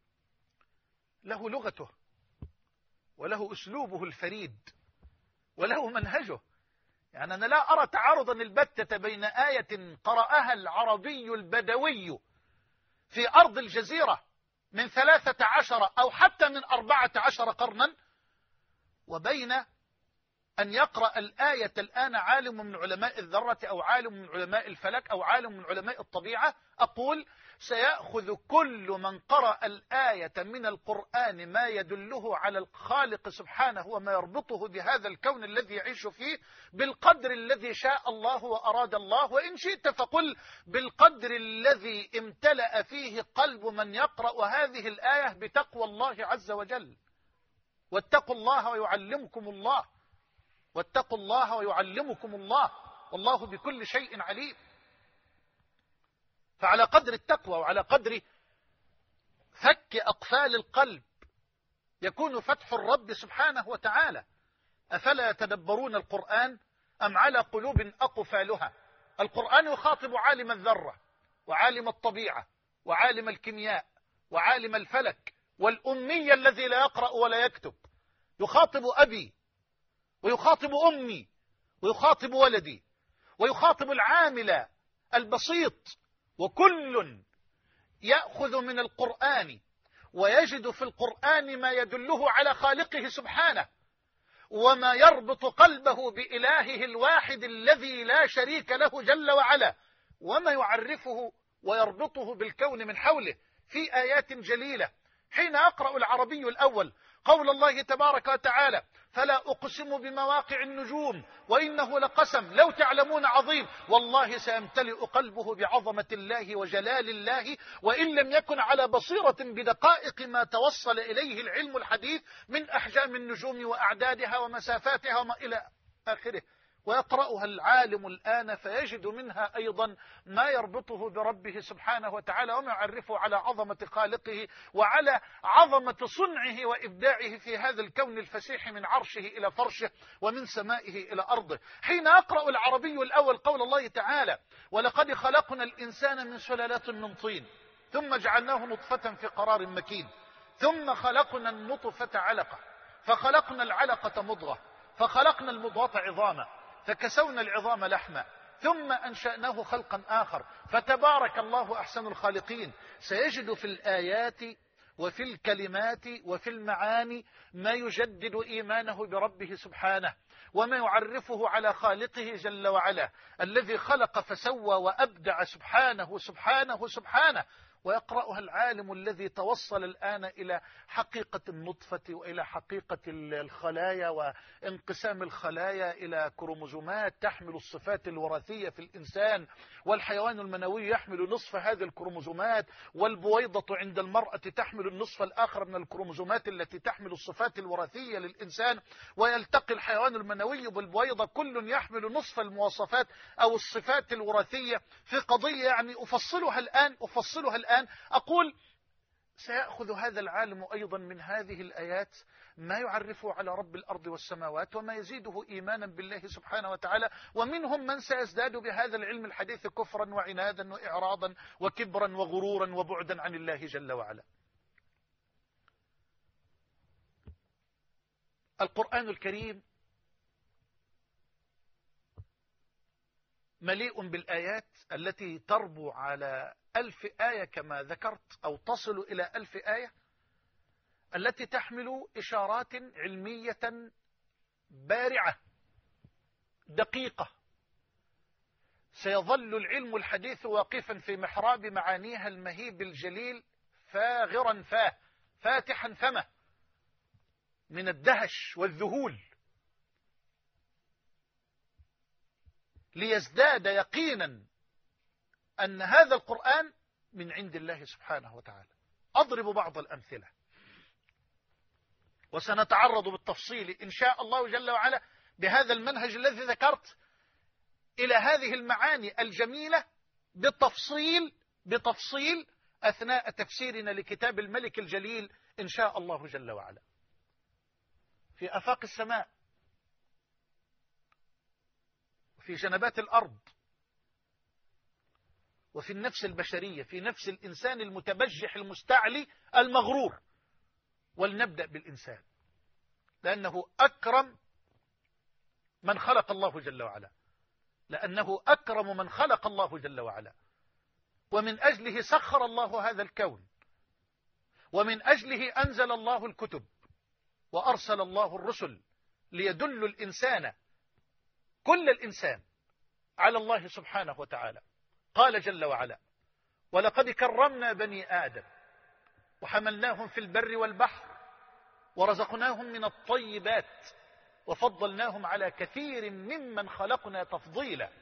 له لغته وله أسلوبه الفريد وله منهجه. يعني أنا لا أرى تعارضا البتة بين آية قرأها العربي البدوي في أرض الجزيرة من ثلاثة عشر أو حتى من أربعة عشر قرنا، وبين أن يقرأ الآية الآن عالم من علماء الذرة أو عالم من علماء الفلك أو عالم من علماء الطبيعة. أقول سيأخذ كل من قرأ الآية من القرآن ما يدله على الخالق سبحانه وما يربطه بهذا الكون الذي يعيش فيه بالقدر الذي شاء الله وأراد الله، وإن شئت فقل بالقدر الذي امتلأ فيه قلب من يقرأ هذه الآية بتقوى الله عز وجل. واتقوا الله ويعلمكم الله، واتقوا الله ويعلمكم الله، والله بكل شيء عليم. فعلى قدر التقوى وعلى قدر فك أقفال القلب يكون فتح الرب سبحانه وتعالى. أفلا يتدبرون القرآن أم على قلوب أقفالها؟ القرآن يخاطب عالم الذرة وعالم الطبيعة وعالم الكيمياء وعالم الفلك والأمي الذي لا يقرأ ولا يكتب، يخاطب أبي ويخاطب أمي ويخاطب ولدي ويخاطب العامل البسيط، وكل يأخذ من القرآن ويجد في القرآن ما يدله على خالقه سبحانه وما يربط قلبه بإلهه الواحد الذي لا شريك له جل وعلا، وما يعرفه ويربطه بالكون من حوله في آيات جليلة. حين أقرأ العربي الأول قول الله تبارك وتعالى: فلا أقسم بمواقع النجوم وإنه لقسم لو تعلمون عظيم، والله سيمتلئ قلبه بعظمة الله وجلال الله، وإن لم يكن على بصيرة بدقائق ما توصل إليه العلم الحديث من أحجام النجوم وأعدادها ومسافاتها وما إلى آخره. ويقرأها العالم الآن فيجد منها أيضا ما يربطه بربه سبحانه وتعالى وما يعرفه على عظمة خالقه وعلى عظمة صنعه وإبداعه في هذا الكون الفسيح من عرشه إلى فرشه ومن سمائه إلى أرضه. حين أقرأ العربي الأول قول الله تعالى: ولقد خلقنا الإنسان من سلالات من طين ثم جعلناه نطفة في قرار مكين ثم خلقنا النطفة علقة فخلقنا العلقة مضغة فخلقنا المضغة عظاما فكسونا العظام لحما ثم أنشأناه خلقا آخر فتبارك الله أحسن الخالقين. سيجد في الآيات وفي الكلمات وفي المعاني ما يجدد إيمانه بربه سبحانه وما يعرفه على خالقه جل وعلا الذي خلق فسوى وأبدع سبحانه سبحانه سبحانه. ويقرأها العالم الذي توصل الآن إلى حقيقة النطفة وإلى حقيقة الخلايا وانقسام الخلايا إلى كروموزومات تحمل الصفات الوراثية في الإنسان، والحيوان المنوي يحمل نصف هذه الكروموزومات، والبويضة عند المرأة تحمل النصف الآخر من الكروموزومات التي تحمل الصفات الوراثية للإنسان، ويلتقي الحيوان المنوي بالبويضة كل يحمل نصف المواصفات أو الصفات الوراثية في قضية يعني أفصلها الآن أفصلها الآن أقول سيأخذ هذا العالم أيضا من هذه الآيات ما يعرفه على رب الأرض والسماوات وما يزيده إيمانا بالله سبحانه وتعالى، ومنهم من سيزداد بهذا العلم الحديث كفرا وعنادا وإعراضا وكبرا وغرورا وبعدا عن الله جل وعلا. القرآن الكريم مليء بالآيات التي تربو على ألف آية كما ذكرت أو تصل إلى ألف آية، التي تحمل إشارات علمية بارعة دقيقة. سيظل العلم الحديث واقفا في محراب معانيها المهيب الجليل فاغرا فاه فاتحا فمه من الدهش والذهول ليزداد يقينا أن هذا القرآن من عند الله سبحانه وتعالى. أضرب بعض الأمثلة. وسنتعرض بالتفصيل إن شاء الله جل وعلا بهذا المنهج الذي ذكرت إلى هذه المعاني الجميلة بتفصيل بتفصيل أثناء تفسيرنا لكتاب الملك الجليل إن شاء الله جل وعلا. في آفاق السماء وفي جنبات الأرض وفي النفس البشرية، في نفس الإنسان المتبجح المستعلي المغرور. ولنبدأ بالإنسان لأنه أكرم من خلق الله جل وعلا، لأنه أكرم من خلق الله جل وعلا، ومن أجله سخر الله هذا الكون، ومن أجله أنزل الله الكتب وأرسل الله الرسل ليدل الإنسان كل الإنسان على الله سبحانه وتعالى. قال جل وعلا: ولقد كرمنا بني آدم وحملناهم في البر والبحر ورزقناهم من الطيبات وفضلناهم على كثير ممن خلقنا تفضيلا.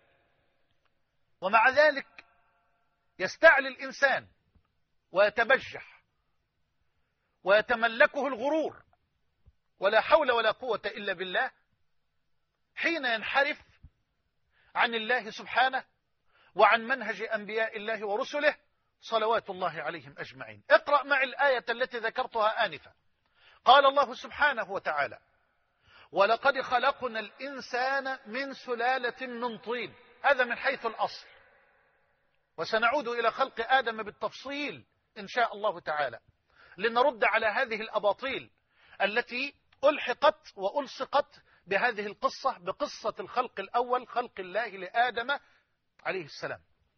ومع ذلك يستعلي الإنسان ويتبجح ويتملكه الغرور ولا حول ولا قوة إلا بالله حين ينحرف عن الله سبحانه وعن منهج أنبياء الله ورسله صلوات الله عليهم أجمعين. اقرأ معي الآية التي ذكرتها آنفا. قال الله سبحانه وتعالى: ولقد خلقنا الإنسان من سلالة من طين. هذا من حيث الأصل، وسنعود إلى خلق آدم بالتفصيل إن شاء الله تعالى لنرد على هذه الأباطيل التي ألحقت وألصقت بهذه القصة، بقصة الخلق الأول، خلق الله لآدم عليه السلام.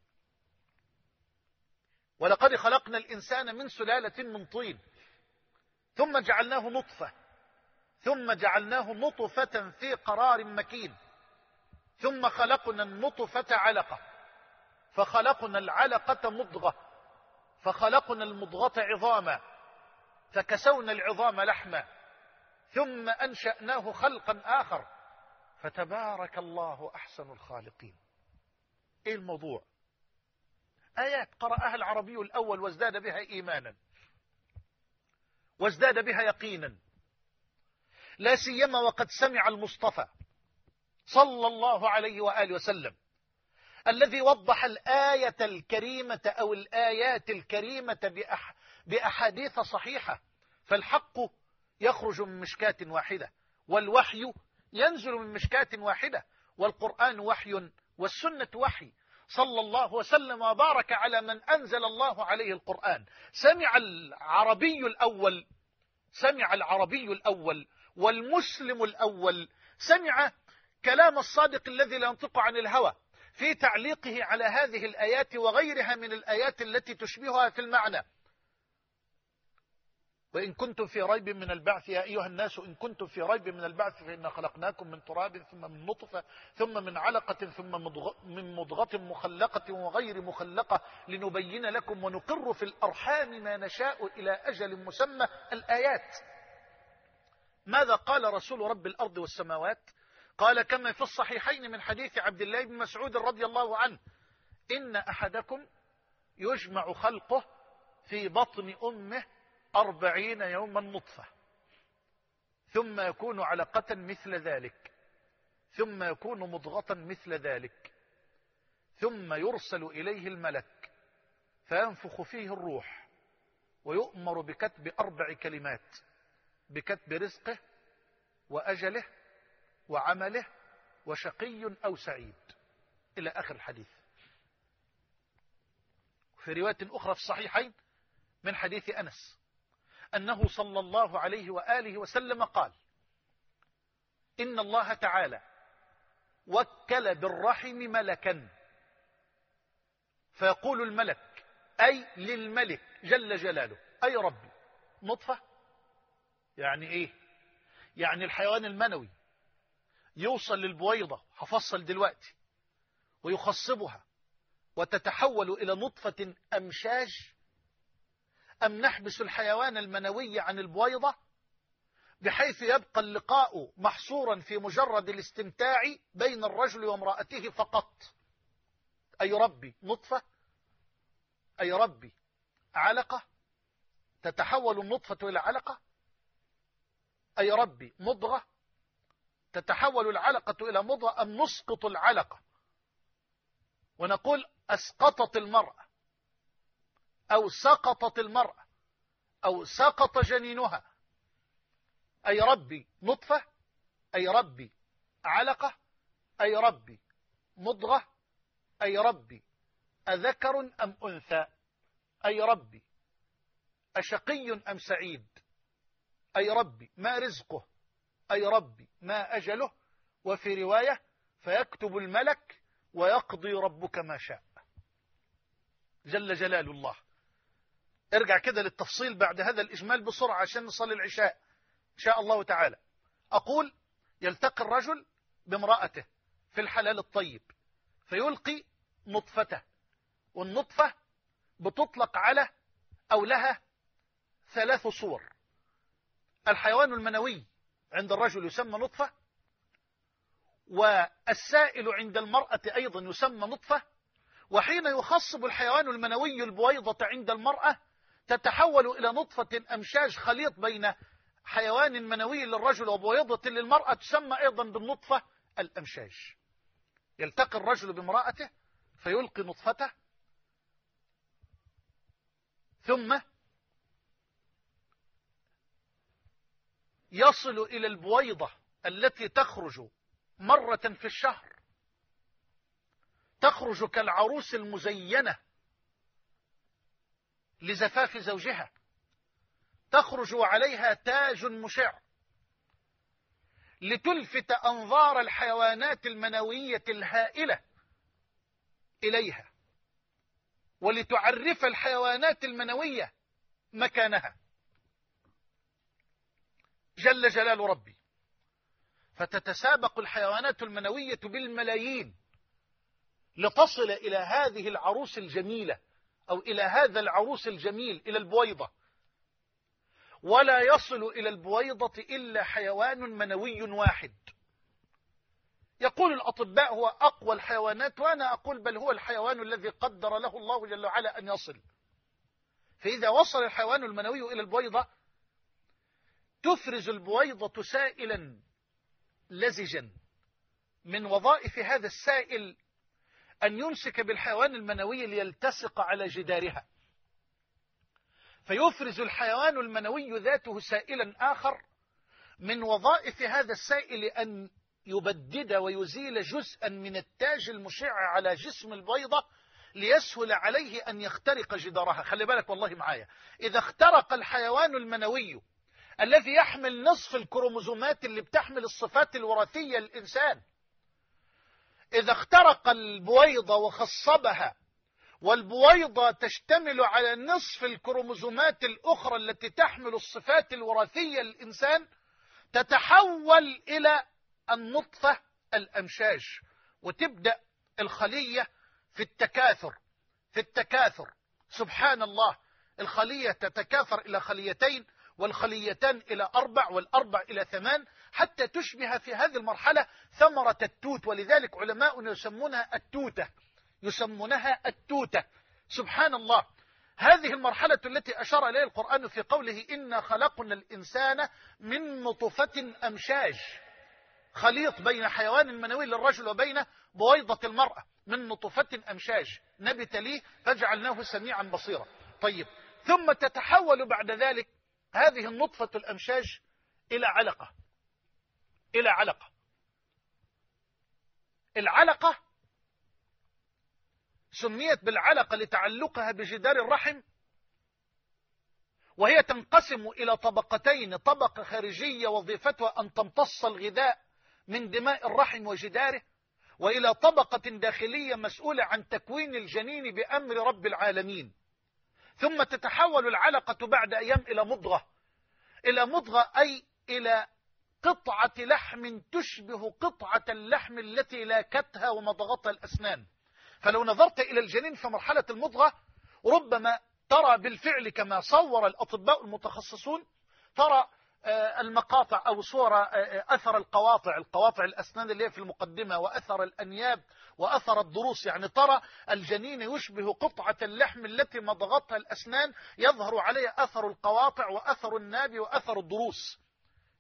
ولقد خلقنا الإنسان من سلالة من طين ثم جعلناه نطفة ثم جعلناه نطفة في قرار مكين ثم خلقنا النطفة علقة فخلقنا العلقة مضغة فخلقنا المضغة عظاما فكسونا العظام لحما ثم أنشأناه خلقا آخر فتبارك الله أحسن الخالقين. إيه الموضوع؟ آيات قرأها العربي الأول وازداد بها إيمانا وازداد بها يقينا، لا سيما وقد سمع المصطفى صلى الله عليه وآله وسلم الذي وضح الآية الكريمة أو الآيات الكريمة بأح بأحاديث صحيحة. فالحق يخرج من مشكاة واحدة، والوحي ينزل من مشكاة واحدة، والقرآن وحي والسنة وحي. صلى الله وسلم وبارك على من أنزل الله عليه القرآن. سمع العربي الأول سمع العربي الأول والمسلم الأول سمع كلام الصادق الذي لا ينطق عن الهوى في تعليقه على هذه الآيات وغيرها من الآيات التي تشبهها في المعنى. وإن كنتم في ريب من البعث يا أيها الناس إن كنتم في ريب من البعث فإنا خلقناكم من تراب ثم من نطفة ثم من علقة ثم من مضغة مخلقة وغير مخلقة لنبين لكم ونقر في الأرحام ما نشاء إلى أجل مسمى. الآيات. ماذا قال رسول رب الأرض والسماوات؟ قال كما في الصحيحين من حديث عبد الله بن مسعود رضي الله عنه: إن أحدكم يجمع خلقه في بطن أمه أربعين يوما نطفة ثم يكون علقة مثل ذلك ثم يكون مضغة مثل ذلك ثم يرسل إليه الملك فينفخ فيه الروح ويؤمر بكتب أربع كلمات: بكتب رزقه وأجله وعمله وشقي أو سعيد، إلى آخر الحديث. في رواية أخرى في الصحيحين من حديث أنس أنه صلى الله عليه وآله وسلم قال: إن الله تعالى وكل بالرحم ملكا فيقول الملك أي للملك جل جلاله: أي ربي، نطفة يعني إيه؟ يعني الحيوان المنوي يوصل للبويضة، هفصل دلوقتي، ويخصبها وتتحول إلى نطفة أمشاج، أم نحبس الحيوان المنوي عن البويضة بحيث يبقى اللقاء محصورا في مجرد الاستمتاع بين الرجل وامرأته فقط؟ أي ربي، نطفة، أي ربي، علقة، تتحول النطفة إلى علقة. أي ربي مضغة، تتحول العلقة إلى مضغة أم نسقط العلقة ونقول أسقطت المرأة أو سقطت المرأة أو سقط جنينها؟ أي ربي نطفة، أي ربي علقة، أي ربي مضغة، أي ربي أذكر أم أنثى، أي ربي أشقي أم سعيد، أي ربي ما رزقه، أي ربي ما أجله. وفي رواية فيكتب الملك ويقضي ربك ما شاء، جل جلال الله. ارجع كده للتفصيل بعد هذا الإجمال بسرعة عشان نصلي العشاء إن شاء الله تعالى. أقول يلتقي الرجل بامرأته في الحلال الطيب فيلقي نطفته، والنطفة بتطلق على أو لها ثلاث صور. الحيوان المنوي عند الرجل يسمى نطفة، والسائل عند المرأة أيضا يسمى نطفة، وحين يخصب الحيوان المنوي البويضة عند المرأة تتحول إلى نطفة أمشاج خليط بين حيوان منوي للرجل وبويضة للمرأة تسمى أيضا بالنطفة الأمشاج. يلتقي الرجل بامرأته فيلقي نطفته، ثم يصل إلى البويضة التي تخرج مرة في الشهر، تخرج كالعروس المزينة لزفاف زوجها، تخرج وعليها تاج مشع لتلفت أنظار الحيوانات المنوية الهائلة إليها، ولتعرف الحيوانات المنوية مكانها، جل جلال ربي. فتتسابق الحيوانات المنوية بالملايين لتصل إلى هذه العروس الجميلة أو إلى هذا العروس الجميل، إلى البويضة، ولا يصل إلى البويضة إلا حيوان منوي واحد. يقول الأطباء هو أقوى الحيوانات، وأنا أقول بل هو الحيوان الذي قدر له الله جل وعلا أن يصل. فإذا وصل الحيوان المنوي إلى البويضة تفرز البويضة سائلا لزجا، من وظائف هذا السائل أن يمسك بالحيوان المنوي ليلتصق على جدارها، فيفرز الحيوان المنوي ذاته سائلا آخر من وظائف هذا السائل أن يبدد ويزيل جزءا من التاج المشع على جسم البيضة ليسهل عليه أن يخترق جدارها. خلي بالك والله معايا، إذا اخترق الحيوان المنوي الذي يحمل نصف الكروموزومات اللي بتحمل الصفات الوراثية للإنسان، إذا اخترق البويضة وخصبها والبويضة تشتمل على نصف الكروموزومات الأخرى التي تحمل الصفات الوراثية للإنسان، تتحول إلى النطفة الأمشاج، وتبدأ الخلية في التكاثر في التكاثر سبحان الله. الخلية تتكاثر إلى خليتين، والخليتان إلى أربع، والأربع إلى ثمان، حتى تشبه في هذه المرحلة ثمرة التوت، ولذلك علماء يسمونها التوتة يسمونها التوتة سبحان الله. هذه المرحلة التي أشار إليها القرآن في قوله إنا خلقنا الإنسان من نطفة أمشاج، خليط بين حيوان منوي للرجل وبين بويضة المرأة، من نطفة أمشاج نبت ليه فجعلناه سميعا بصيرا. طيب، ثم تتحول بعد ذلك هذه النطفة الأمشاج إلى علقة إلى علقة العلقة سميت بالعلقة لتعلقها بجدار الرحم، وهي تنقسم إلى طبقتين: طبقة خارجية وظيفتها أن تمتص الغذاء من دماء الرحم وجداره، وإلى طبقة داخلية مسؤولة عن تكوين الجنين بأمر رب العالمين. ثم تتحول العلقة بعد أيام إلى مضغة إلى مضغة أي إلى قطعة لحم تشبه قطعة اللحم التي لاكتها ومضغتها الأسنان. فلو نظرت إلى الجنين في مرحلة المضغة ربما ترى بالفعل كما صور الأطباء المتخصصون، ترى المقاطع أو صورة أثر القواطع القواطع الأسنان اللي هي في المقدمة، وأثر الأنياب، وأثر الضروس، يعني ترى الجنين يشبه قطعة اللحم التي مضغتها الأسنان، يظهر عليها أثر القواطع وأثر الناب وأثر الضروس.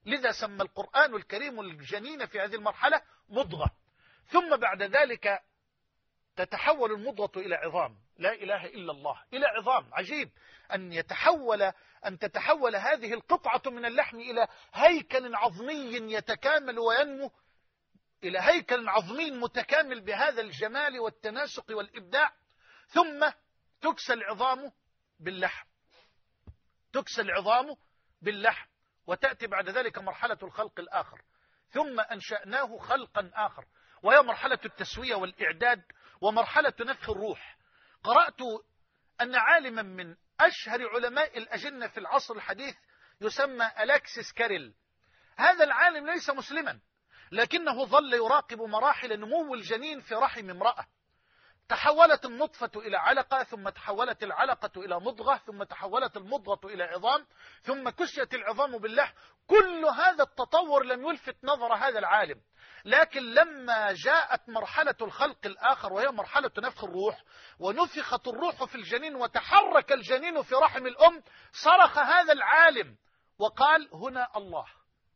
لذا سمى القرآن الكريم الجنين في هذه المرحلة مضغة، ثم بعد ذلك تتحول المضغة إلى عظام. لا إله إلا الله، إلى عظام. عجيب أن يتحول أن تتحول هذه القطعة من اللحم إلى هيكل عظمي يتكامل وينمو، إلى هيكل عظمي متكامل بهذا الجمال والتناسق والإبداع. ثم تكسى العظام باللحم، تكسى العظام باللحم، وتأتي بعد ذلك مرحلة الخلق الآخر. ثم أنشأناه خلقا آخر، وهي مرحلة التسوية والإعداد ومرحلة نفخ الروح. قرأت أن عالما من أشهر علماء الأجنة في العصر الحديث يسمى ألكسيس كاريل. هذا العالم ليس مسلما، لكنه ظل يراقب مراحل نمو الجنين في رحم امرأة. تحولت النطفة إلى علقة، ثم تحولت العلقة إلى مضغة، ثم تحولت المضغة إلى عظام، ثم كسيت العظام باللحم. كل هذا التطور لم يلفت نظر هذا العالم، لكن لما جاءت مرحلة الخلق الآخر وهي مرحلة نفخ الروح، ونفخت الروح في الجنين وتحرك الجنين في رحم الأم، صرخ هذا العالم وقال: هنا الله.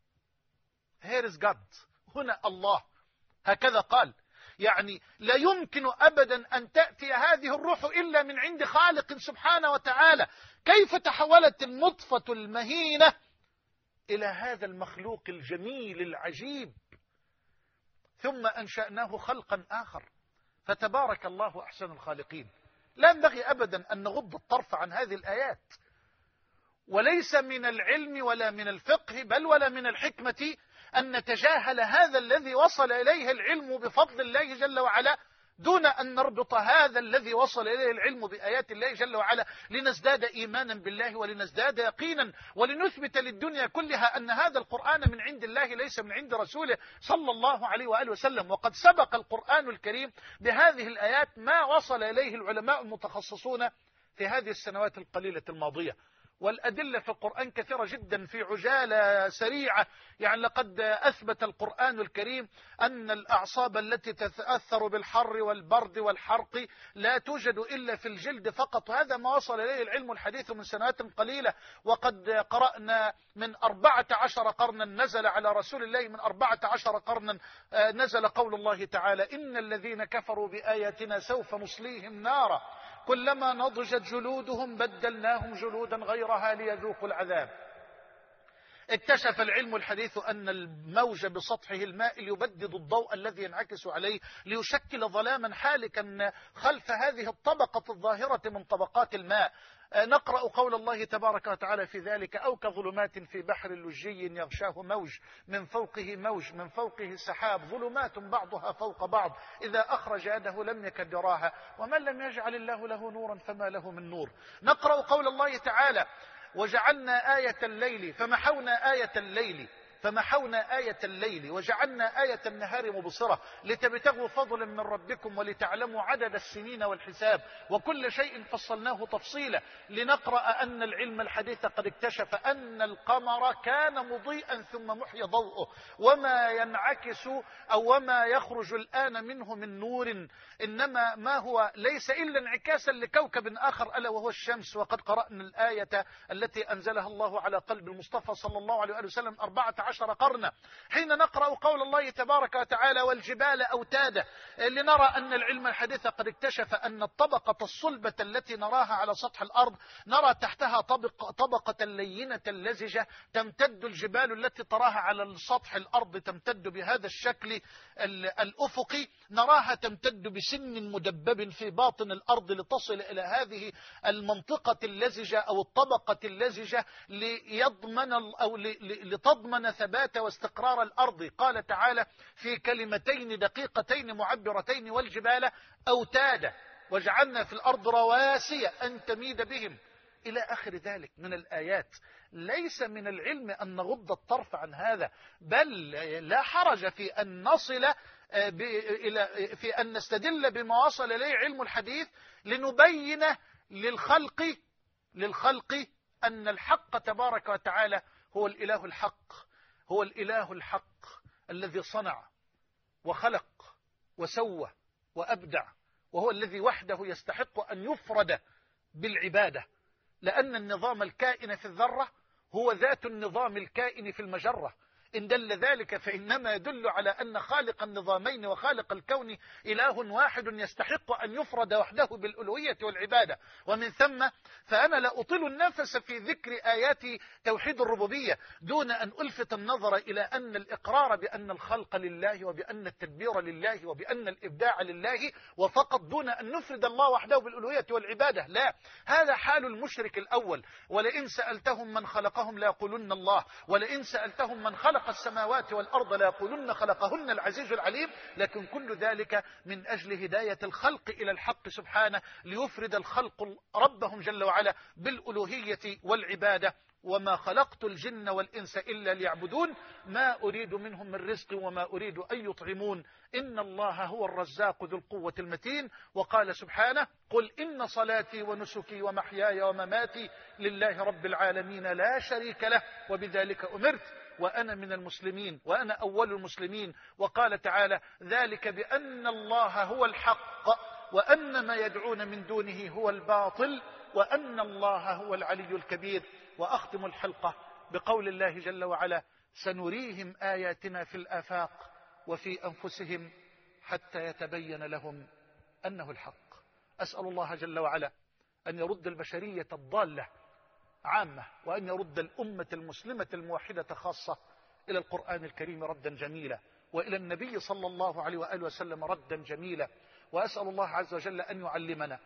Here is God. هنا الله. هكذا قال. يعني لا يمكن أبدا أن تأتي هذه الروح إلا من عند خالق سبحانه وتعالى. كيف تحولت النطفة المهينة إلى هذا المخلوق الجميل العجيب؟ ثم أنشأناه خلقا آخر، فتبارك الله أحسن الخالقين. لا ينبغي أبدا أن نغض الطرف عن هذه الآيات، وليس من العلم ولا من الفقه بل ولا من الحكمة أن نتجاهل هذا الذي وصل إليه العلم بفضل الله جل وعلا، دون أن نربط هذا الذي وصل إليه العلم بآيات الله جل وعلا لنزداد إيمانا بالله ولنزداد يقينا ولنثبت للدنيا كلها أن هذا القرآن من عند الله ليس من عند رسوله صلى الله عليه وآله وسلم. وقد سبق القرآن الكريم بهذه الآيات ما وصل إليه العلماء المتخصصون في هذه السنوات القليلة الماضية. والأدلة في القرآن كثيرة جدا في عجالة سريعة. يعني لقد أثبت القرآن الكريم أن الأعصاب التي تتأثر بالحر والبرد والحرق لا توجد إلا في الجلد فقط. هذا ما وصل إليه العلم الحديث من سنوات قليلة. وقد قرأنا من أربعة عشر قرنا نزل على رسول الله، من أربعة عشر قرنا نزل قول الله تعالى: إن الذين كفروا بآياتنا سوف نصليهم نارا كلما نضجت جلودهم بدلناهم جلودا غيرها ليذوقوا العذاب. اكتشف العلم الحديث أن الموج بسطحه الماء يبدد الضوء الذي ينعكس عليه ليشكل ظلاما حالكا خلف هذه الطبقة الظاهرة من طبقات الماء. نقرأ قول الله تبارك وتعالى في ذلك: أو كظلمات في بحر لجي يغشاه موج من فوقه موج من فوقه سحاب ظلمات بعضها فوق بعض إذا أخرج يده لم يكد يراها ومن لم يجعل الله له نورا فما له من نور. نقرأ قول الله تعالى: وجعلنا آية الليل فمحونا آية الليل فمحونا آية الليل وجعلنا آية النهار مبصرة لتبتغوا فضلا من ربكم ولتعلموا عدد السنين والحساب وكل شيء فصلناه تفصيلا. لنقرأ أن العلم الحديث قد اكتشف أن القمر كان مضيئا ثم محي ضوءه، وما ينعكس أو وما يخرج الآن منه من نور إنما ما هو ليس إلا انعكاسا لكوكب آخر ألا وهو الشمس. وقد قرأنا الآية التي أنزلها الله على قلب المصطفى صلى الله عليه وسلم أربعة عشر قرنا حين نقرأ قول الله تبارك وتعالى: والجبال أوتادا، لنرى أن العلم الحديث قد اكتشف أن الطبقة الصلبة التي نراها على سطح الأرض نرى تحتها طبقة, طبقة لينة لزجة تمتد. الجبال التي تراها على سطح الأرض تمتد بهذا الشكل الأفقي، نراها تمتد بسن مدبب في باطن الأرض لتصل إلى هذه المنطقة اللزجة أو الطبقة اللزجة ليضمن أو لتضمن ثبات واستقرار الأرض. قال تعالى في كلمتين دقيقتين معبرتين: والجبال أوتادا وجعلنا في الأرض رواسي أن تميد بهم، إلى آخر ذلك من الآيات. ليس من العلم أن نغض الطرف عن هذا، بل لا حرج في أن نصل إلى في أن نستدل بما وصل إليه علم الحديث لنبين للخلق للخلق أن الحق تبارك وتعالى هو الإله الحق، هو الإله الحق الذي صنع وخلق وسوى وأبدع، وهو الذي وحده يستحق أن يفرد بالعبادة، لأن النظام الكائن في الذرة هو ذات النظام الكائن في المجرة. إن دل ذلك فإنما يدل على أن خالق النظامين وخالق الكون إله واحد يستحق أن يفرد وحده بالألوهية والعبادة. ومن ثم فأنا لا أطيل النفس في ذكر آيات توحيد الربوبية دون أن ألفت النظر إلى أن الإقرار بأن الخلق لله وبأن التدبير لله وبأن الإبداع لله وفقط، دون أن نفرد الله وحده بالألوهية والعبادة. لا، هذا حال المشرك الأول. ولئن سألتهم من خلقهم ليقولن الله، ولئن سألتهم من خلق السماوات والأرض ليقولن خلقهن العزيز العليم. لكن كل ذلك من أجل هداية الخلق إلى الحق سبحانه، ليفرد الخلق ربهم جل وعلا بالألوهية والعبادة. وما خلقت الجن والإنس إلا ليعبدون ما أريد منهم من رزق وما أريد أن يطعمون إن الله هو الرزاق ذو القوة المتين. وقال سبحانه قل إن صلاتي ونسكي ومحياي ومماتي لله رب العالمين لا شريك له وبذلك أمرت وأنا من المسلمين وأنا أول المسلمين. وقال تعالى ذلك بأن الله هو الحق وأن ما يدعون من دونه هو الباطل وأن الله هو العلي الكبير. وأختم الحلقة بقول الله جل وعلا سنريهم آياتنا في الآفاق وفي أنفسهم حتى يتبين لهم أنه الحق. أسأل الله جل وعلا أن يرد البشرية الضالة عامة، وأن يرد الأمة المسلمة الموحدة خاصة إلى القرآن الكريم ردا جميلا، وإلى النبي صلى الله عليه وآله وسلم ردا جميلا. وأسأل الله عز وجل أن يعلمنا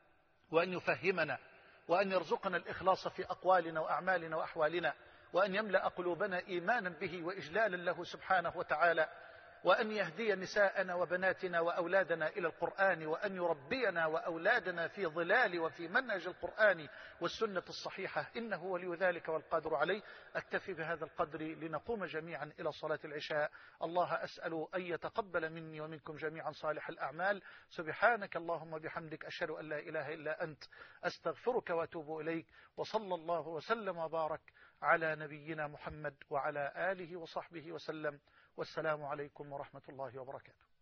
وأن يفهمنا وأن يرزقنا الإخلاص في أقوالنا وأعمالنا وأحوالنا، وأن يملأ قلوبنا إيمانا به وإجلالا له سبحانه وتعالى، وأن يهدي نساءنا وبناتنا وأولادنا إلى القرآن، وأن يربينا وأولادنا في ظلال وفي منهج القرآن والسنة الصحيحة إنه ولي ذلك والقادر عليه. أكتفي بهذا القدر لنقوم جميعا إلى صلاة العشاء. الله أسأل أن يتقبل مني ومنكم جميعا صالح الأعمال. سبحانك اللهم وبحمدك أشهد أن لا إله إلا أنت أستغفرك وأتوب إليك. وصلى الله وسلم وبارك على نبينا محمد وعلى آله وصحبه وسلم. والسلام عليكم ورحمة الله وبركاته.